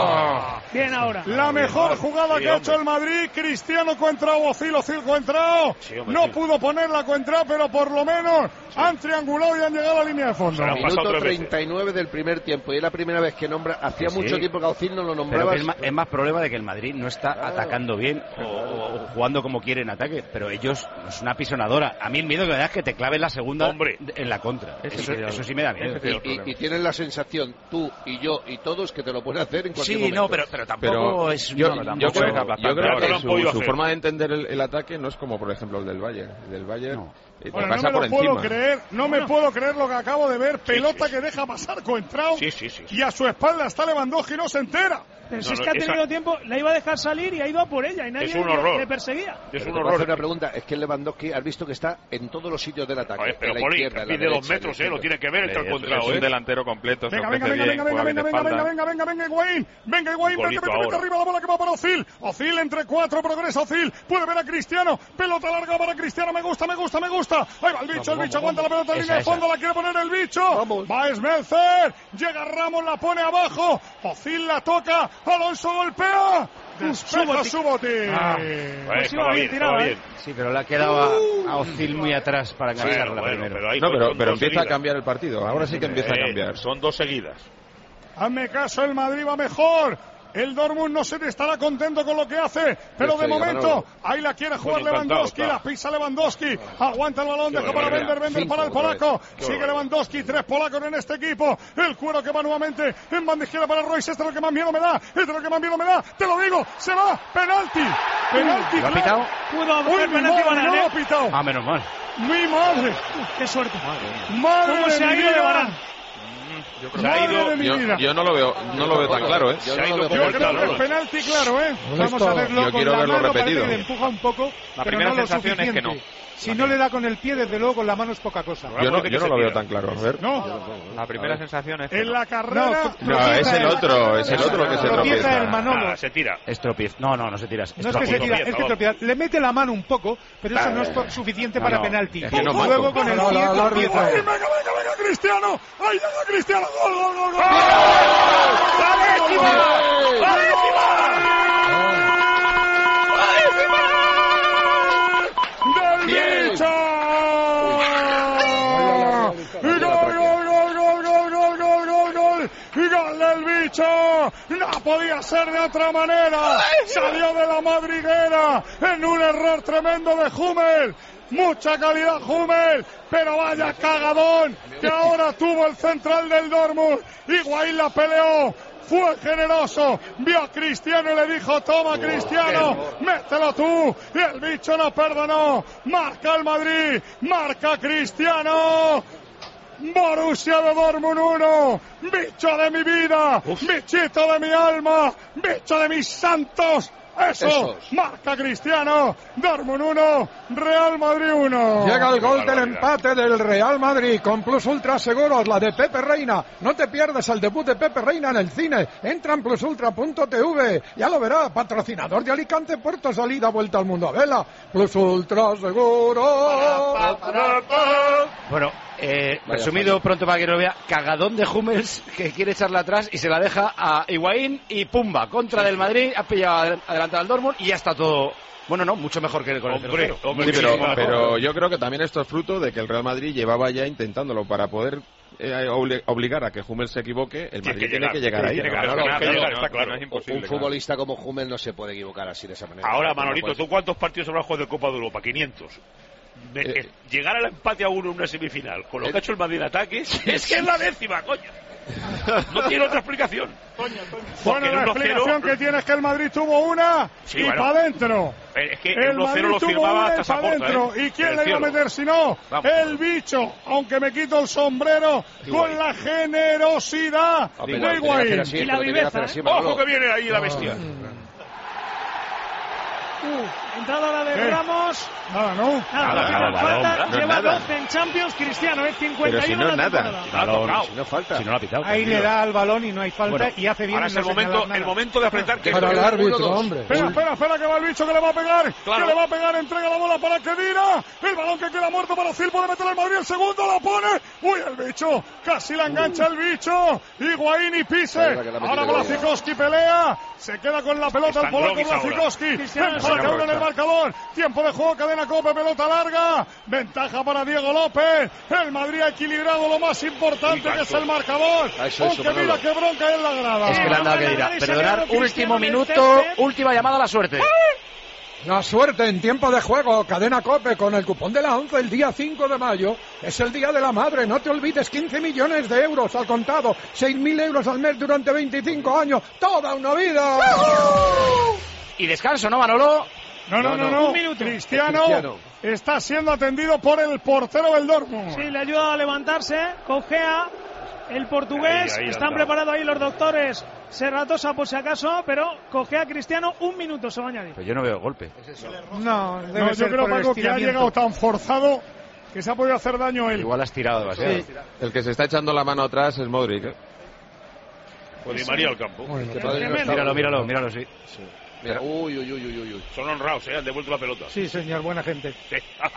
Oh. Bien ahora. La mejor jugada sí, que ha hecho el Madrid, Cristiano contra Ozil, Ozil contra, sí, no sí. pudo ponerla contra, pero por lo menos sí. han triangulado y han llegado a la línea de fondo. Minuto treinta y nueve del primer tiempo, y es la primera vez que nombra, hacía sí, mucho sí. tiempo que Ozil no lo nombraba. Es más, es más problema de que el Madrid no está claro. atacando bien o, o jugando como quiere en ataque, pero ellos es una pisonadora. A mí el miedo que me da es que te clave la segunda Hombre. en la contra. Eso, eso sí me da miedo. Y, y, y tienes la sensación, tú y yo y todos, que te lo pueden hacer en cualquier sí, momento. Sí, no, pero, pero tampoco pero es... Yo, no, yo creo, yo creo que no su, su forma de entender el, el ataque no es como, por ejemplo, el del Bayern. El del Bayern... No. Eh, bueno, no me lo puedo encima. creer, no me puedo creer lo que acabo de ver. Pelota sí, sí, sí. que deja pasar Coentrao sí, sí, sí, sí. y a su espalda está Lewandowski y no se entera. Pero no, si es no, que ha tenido esa... tiempo, la iba a dejar salir y ha ido a por ella y nadie es un le, horror. le perseguía. Es un horror. Hacer una pregunta, es que Lewandowski has visto que está en todos los sitios del ataque. Ver, pero en la Poli, izquierda, pide la dos derecha, metros, eh, lo tiene que ver el Coentrao. Es un delantero completo. Venga, venga, venga, venga, venga, venga, venga, venga, venga, venga, venga, Higuaín, venga, Higuaín, vete, vete, vete arriba la bola que va para Ozil. Ozil entre cuatro, progresa Ozil, puede ver a Cristiano, pelota larga para Cristiano, me gusta, me gusta, me gusta. Ahí va el bicho, el bicho aguanta la pelota en línea de fondo, la quiere poner el bicho. Vamos. Va Smelser, llega Ramos, la pone abajo, Ozil la toca, Alonso golpea. Despeja Subotic. Ah, pues iba bien, tirado, bien. Sí, pero le ha quedado a, a Ozil muy atrás para engancharla bueno, primero. Pero no, pero, pero empieza seguidas. a cambiar el partido. Ahora sí que empieza eh, a cambiar. Son dos seguidas. Hazme caso, el Madrid va mejor. El Dortmund no se estará contento con lo que hace, pero de momento ahí la quiere jugar Lewandowski, la pisa Lewandowski, aguanta el balón, deja para Bender, Bender para el polaco, sigue Lewandowski, tres polacos en este equipo, el cuero que va nuevamente en banda izquierda para Royce, este es lo que más miedo me da, este es lo que más miedo me da, te lo digo, se va, penalti, penalti, ¿lo ha pitado? Pudo haber penalti, no lo ha pitado. Ah, menos mal. Mi madre, qué suerte. Madre, ¿Cómo se ha ido de Varane? Yo, creo que ido, yo, yo no lo veo, no lo veo tan claro, ¿eh? Yo, no lo veo yo creo que es penalti claro, ¿eh? Vamos a verlo yo con quiero la verlo mano, repetido. parece que le empuja un poco, la pero primera no lo sensación suficiente. es que no. Si no le da con el pie, desde luego con la mano es poca cosa. Yo no, yo no lo veo tan claro. A ver. No. La primera sensación es que en no. la carrera. No, no es el otro, es el otro que se tropieza. el Manolo. Ah, se tira. Es tropieza. No, no, no se tira. Es no es que se tira, es que tropieza. Le mete la mano un poco, pero eso no es suficiente para penalti. Luego con el pie tropieza. Venga, venga, venga, Cristiano. Ahí llega Cristiano. Gol, gol, gol, gol. ¡La décima! ¡La décima! ¡Del bicho! ¡Gol, gol, gol, gol, gol, gol, gol, gol, gol! ¡Gol del bicho! ¡No podía ser de otra manera! ¡Salió de la madriguera en un error tremendo de Hummels! Mucha calidad Hummels, pero vaya cagadón que ahora tuvo el central del Dortmund. Higuaín la peleó, fue generoso, vio a Cristiano y le dijo: toma Cristiano, mételo tú, y el bicho no perdonó. Marca el Madrid, marca Cristiano. Borussia de Dortmund uno, bicho de mi vida, bichito de mi alma, bicho de mis santos. Eso, Esos. Marca Cristiano. Dortmund uno, Real Madrid uno. Llega el gol del empate del Real Madrid con Plus Ultra Seguros, la de Pepe Reina. No te pierdas el debut de Pepe Reina en el cine. Entra en plus ultra punto t v. Ya lo verás, patrocinador de Alicante, puerto salida, vuelta al mundo a vela. Plus Ultra Seguros. Bueno, eh, resumido pronto para que no vea, cagadón de Hummels que quiere echarla atrás y se la deja a Higuaín y pumba, contra sí, del Madrid, ha pillado adelantado al Dortmund y ya está todo. Bueno, no, mucho mejor que con el hombre, hombre, sí, pero, pero yo creo que también esto es fruto de que el Real Madrid llevaba ya intentándolo para poder eh, obligar a que Hummels se equivoque. El Madrid tiene que llegar, tiene que llegar ahí. Tiene que llegar, está claro. Un futbolista como Hummels no se puede equivocar así de esa manera. Ahora, Manolito, ¿tú cuántos partidos habrás jugado de Copa de Europa? quinientos. De, eh, eh, llegar al empate a uno en una semifinal con lo eh, que ha hecho el Madrid en ataque es que es la décima, coño. No tiene otra explicación. Coño, coño. Bueno, la explicación que tiene es que el Madrid tuvo una sí, y bueno, para adentro. Es que el uno cero lo firmaba hasta Saporta, ¿eh? ¿Y quién le iba a meter si no? Vamos. El bicho, aunque me quito el sombrero, Higuaín, con la generosidad de Higuaín. Y la viveza, ¿eh? Ojo que viene ahí la bestia. Uh, entrada la de ¿Qué? Ramos. Nada, ¿no? Nada, nada, nada, falta, nada, no lleva nada. doce en Champions, Cristiano, es cincuenta y uno. Pero si no es nada. Balón, si no falta. Si no lo ha pitado. Ahí le da al balón y no hay falta, bueno, y hace bien. Ahora es el momento, el momento de apretar. Que para el árbitro, hombre. Espera, espera, espera, que va el bicho que le va a pegar. Claro. Que le va a pegar, entrega la bola para Kedira. El balón que queda muerto para Ozil, puede meter el Madrid, el segundo la pone. Uy, el bicho, casi la engancha el bicho. Higuaín y Pise. Ahora Blazikowski pelea. Se queda con la pelota el polaco Blazikowski. Empata uno en el marcador. Tiempo de juego, cadena Cope, pelota larga. Ventaja para Diego López. El Madrid ha equilibrado lo más importante, que es el marcador. Aunque mira qué bronca hay en la grada. Es que le han dado que dirá. Perdonar, último minuto, última llamada a la suerte. La suerte en tiempo de juego, cadena Cope con el cupón de la once el día cinco de mayo. Es el día de la madre, no te olvides, quince millones de euros al contado, seis mil euros al mes durante veinticinco años, toda una vida. Y descanso, ¿no, Manolo? No, no, no, no, no. Un minuto. Cristiano, Cristiano está siendo atendido por el portero del Dortmund. Sí, le ayuda a levantarse, cojea el portugués, ahí, ahí están preparados ahí los doctores Serratosa por si acaso, pero cojea Cristiano, un minuto se va a añadir. Pero yo no veo golpe. No, debe no, yo creo, Paco, que ha llegado tan forzado que se ha podido hacer daño él. Igual has tirado demasiado. Sí. El que se está echando la mano atrás es Modric, ¿eh? Pues Di María al campo. Bueno, míralo, míralo, míralo, sí. sí. Mira, uy, uy, uy, uy, uy. Son honrados, ¿eh? Han devuelto la pelota. Sí, señor, buena gente. Sí.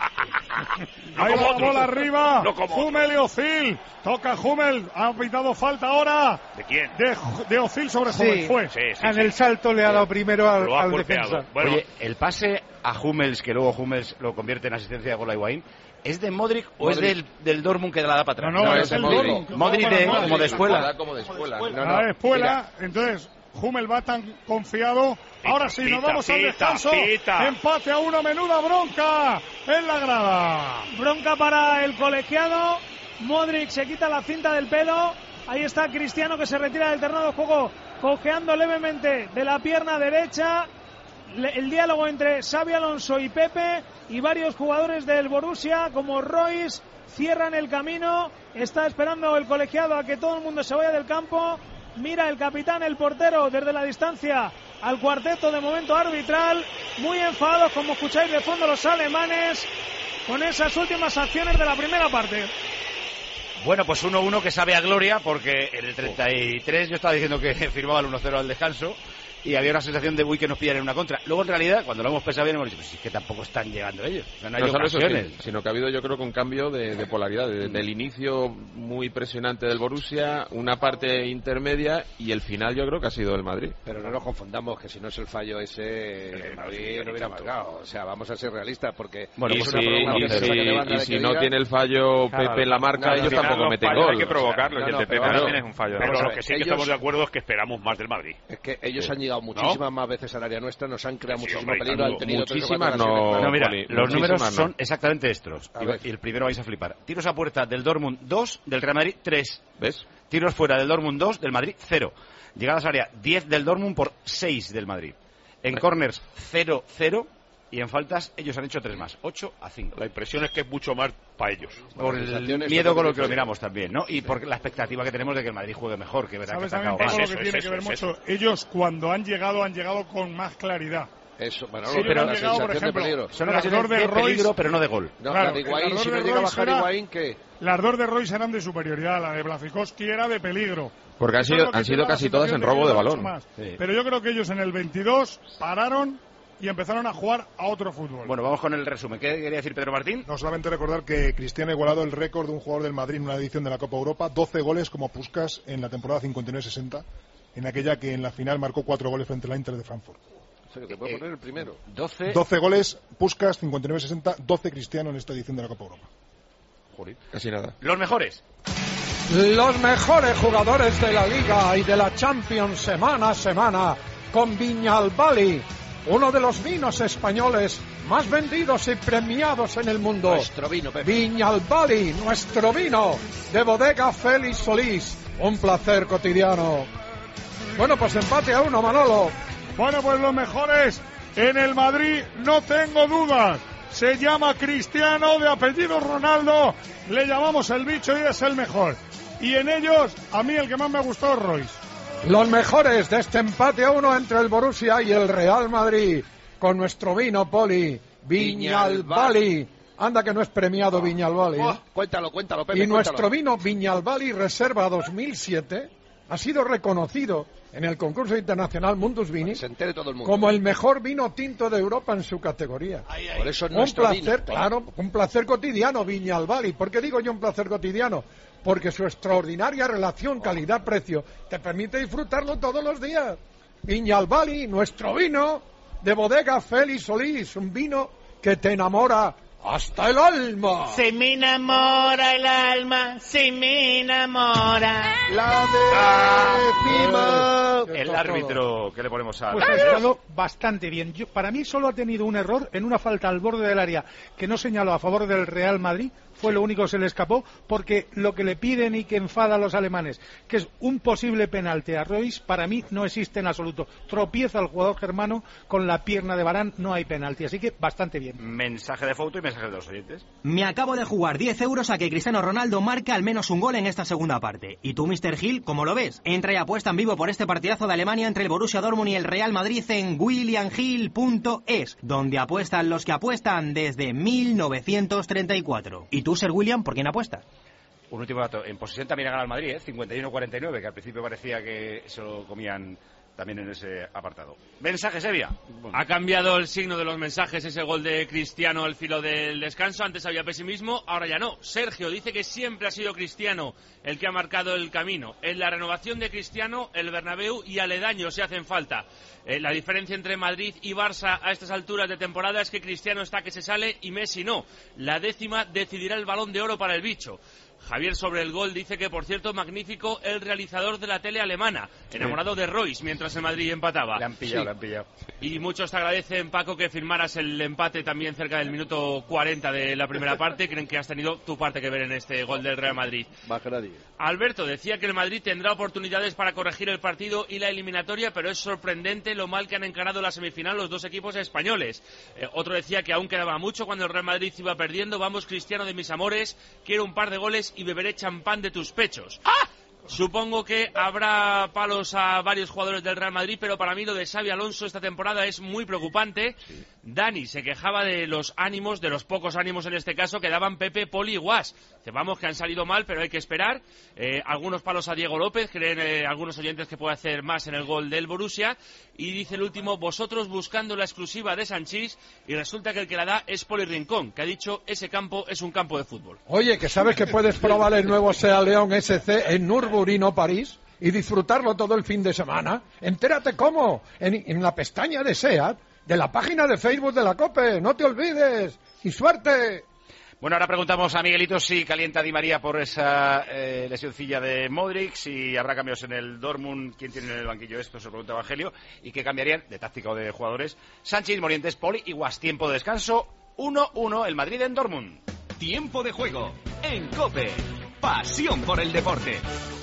No Ahí va la bola arriba. No Hummel y Ozil. Toca Hummel. Ha pitado falta ahora. ¿De quién? De, de Ozil sobre sí. Hummel. Fue. Sí, sí, en sí. el salto le ha dado primero al, al defensa. Bueno. Oye, el pase a Hummels, que luego Hummels lo convierte en asistencia de gol a Higuaín, ¿es de Modric o Modric. es del, del Dortmund que la da para atrás? No, no, no es, es el Modric. Modric de, Modric. como de escuela. Como de escuela. No, no. La escuela, entonces Hummel va tan confiado. Ahora sí, nos vamos al descanso. Empate a una, menuda bronca en la grada. Bronca para el colegiado. Modric se quita la cinta del pelo. Ahí está Cristiano, que se retira del terreno de juego, cojeando levemente de la pierna derecha. El diálogo entre Xabi Alonso y Pepe y varios jugadores del Borussia como Royce cierran el camino. Está esperando el colegiado a que todo el mundo se vaya del campo. Mira el capitán, el portero, desde la distancia al cuarteto de momento arbitral, muy enfadados, como escucháis de fondo, los alemanes con esas últimas acciones de la primera parte. Bueno, pues uno uno que sabe a gloria, porque en el treinta y tres yo estaba diciendo que firmaba el uno cero al descanso y había una sensación de uy, que nos pillan en una contra. Luego, en realidad, cuando lo hemos pensado bien, hemos dicho, pues es que tampoco están llegando ellos. No, no hay no ocasiones. Eso, sino que ha habido, yo creo, que un cambio de, de polaridad. De, del inicio muy presionante del Borussia, una parte intermedia, y el final yo creo que ha sido el Madrid. Pero no nos confundamos, que si no es el fallo ese, el Madrid no hubiera marcado. O sea, vamos a ser realistas, porque... Bueno, y pues si, y si, y si no tiene el fallo Pepe claro, en la marca, no, ellos tampoco meten gol. Hay que provocarlo, o sea, no, y el de Pepe también es un fallo. Pero lo que sí que estamos de acuerdo es que esperamos más del Madrid. Es que ellos han llegado muchísimas más veces al área nuestra, nos han creado sí, muchísimo hombre, peligro, han tenido muchísimas no, no, mira, poli, los números no. son exactamente estos y, y el primero vais a flipar. Tiros a puerta del Dortmund dos, del Real Madrid tres. ¿Ves? Tiros fuera del Dortmund dos, del Madrid cero. Llegadas al área diez del Dortmund por seis del Madrid. En corners cero cero y en faltas ellos han hecho tres más, ocho a cinco. La impresión es que es mucho más para ellos. Por el miedo con lo que lo miramos también, ¿no? Y por la expectativa que tenemos de que el Madrid juegue mejor, que verá que está acabado más. Lo que tiene que ver mucho, ellos cuando han llegado, han llegado con más claridad. Eso, bueno, sí, pero han llegado, por ejemplo, de son ocasiones de, de peligro, pero no de gol. No, claro, la de Higuaín, si no llega a bajar Higuaín, ¿qué? Las dos de Royce eran de superioridad, la de Blaszczykowski era de peligro. Porque han sido, han sido casi todas en robo de balón. Sí. Pero yo creo que ellos en el veintidós pararon y empezaron a jugar a otro fútbol. Bueno, vamos con el resumen. ¿Qué quería decir Pedro Martín? No, solamente recordar que Cristiano ha igualado el récord de un jugador del Madrid en una edición de la Copa Europa, doce goles como Puskás en la temporada cincuenta y nueve sesenta, en aquella que en la final marcó cuatro goles frente a la Inter de Frankfurt. O sea, que te puedo poner el primero. doce doce goles, Puskás, cincuenta y nueve sesenta, doce Cristiano en esta edición de la Copa Europa. Joder, casi nada. Los mejores. Los mejores jugadores de la Liga y de la Champions semana a semana con Viñalbali, uno de los vinos españoles más vendidos y premiados en el mundo. Nuestro vino, Pepe. Viñalbali, nuestro vino de bodega Félix Solís. Un placer cotidiano. Bueno, pues empate a uno, Manolo. Bueno, pues los mejores en el Madrid, no tengo dudas. Se llama Cristiano, de apellido Ronaldo. Le llamamos el bicho y es el mejor. Y en ellos, a mí el que más me gustó es Royce. Los mejores de este empate a uno entre el Borussia y el Real Madrid. Con nuestro vino, Poli, Viñalbali. Anda que no es premiado Viñalbali. ¿eh? Oh, cuéntalo, cuéntalo, Pepe. Y nuestro cuéntalo. vino Viñalbali Reserva dos mil siete ha sido reconocido en el concurso internacional Mundus Vini se entere todo el mundo. como el mejor vino tinto de Europa en su categoría. Ay, ay. Por eso es un nuestro placer, vino. claro, un placer cotidiano, Viñalbali. ¿Por qué digo yo un placer cotidiano? Porque su extraordinaria relación calidad-precio te permite disfrutarlo todos los días. Viñalbali, nuestro vino de bodega Félix Solís, un vino que te enamora hasta el alma. Se me enamora el alma, se me enamora. La décima. El árbitro, ¿qué le ponemos a? Pues ha estado bastante bien. Yo, para mí solo ha tenido un error en una falta al borde del área que no señaló a favor del Real Madrid. Fue lo único que se le escapó, porque lo que le piden y que enfada a los alemanes, que es un posible penalti a Royce, para mí no existe en absoluto. Tropieza el jugador germano con la pierna de Varane, no hay penalti, así que bastante bien. Mensaje de foto y mensaje de los oyentes. Me acabo de jugar diez euros a que Cristiano Ronaldo marque al menos un gol en esta segunda parte. ¿Y tú, mister Gil, cómo lo ves? Entra y apuesta en vivo por este partidazo de Alemania entre el Borussia Dortmund y el Real Madrid en william hill punto es, donde apuestan los que apuestan desde mil novecientos treinta y cuatro. ¿Y tú, Sir William, por quién apuestas? Un último dato, en posesión también ha ganado el Madrid, ¿eh? cincuenta y uno a cuarenta y nueve, que al principio parecía que se lo comían también en ese apartado. Mensaje, Sevilla. Bueno. Ha cambiado el signo de los mensajes ese gol de Cristiano al filo del descanso. Antes había pesimismo, ahora ya no. Sergio dice que siempre ha sido Cristiano el que ha marcado el camino. En la renovación de Cristiano, el Bernabéu y aledaños se hacen falta. Eh, la diferencia entre Madrid y Barça a estas alturas de temporada es que Cristiano está que se sale y Messi no. La décima decidirá el Balón de Oro para el bicho. Javier sobre el gol dice que, por cierto, magnífico el realizador de la tele alemana, enamorado de Royce mientras el Madrid empataba. Le han pillado, sí. le han pillado. Y muchos te agradecen, Paco, que firmaras el empate también cerca del minuto cuarenta de la primera parte. Creen que has tenido tu parte que ver en este gol del Real Madrid. Alberto decía que el Madrid tendrá oportunidades para corregir el partido y la eliminatoria, pero es sorprendente lo mal que han encarado la semifinal los dos equipos españoles. Eh, otro decía que aún quedaba mucho cuando el Real Madrid iba perdiendo. Vamos, Cristiano de mis amores, quiero un par de goles y beberé champán de tus pechos. ¡Ah! Supongo que habrá palos a varios jugadores del Real Madrid, pero para mí lo de Xabi Alonso esta temporada es muy preocupante. Sí. Dani se quejaba de los ánimos, de los pocos ánimos en este caso, que daban Pepe, Poli y Guas. Vamos, que han salido mal, pero hay que esperar. Eh, algunos palos a Diego López, creen eh, algunos oyentes que puede hacer más en el gol del Borussia. Y dice el último, vosotros buscando la exclusiva de Sanchís, y resulta que el que la da es Poli Rincón, que ha dicho ese campo es un campo de fútbol. Oye, que sabes que puedes probar el nuevo SEAT León S C en Nürburgring, París, y disfrutarlo todo el fin de semana. Entérate cómo, en, en la pestaña de SEAT, de la página de Facebook de la COPE, no te olvides, y suerte. Bueno, ahora preguntamos a Miguelito si calienta Di María por esa eh, lesioncilla de Modric, si habrá cambios en el Dortmund, quién tiene en el banquillo esto, se lo pregunta Evangelio, y qué cambiarían de táctica o de jugadores. Sánchez, Morientes, Poli y Guas. Tiempo de descanso, uno uno el Madrid en Dortmund. Tiempo de juego en COPE. Pasión por el deporte.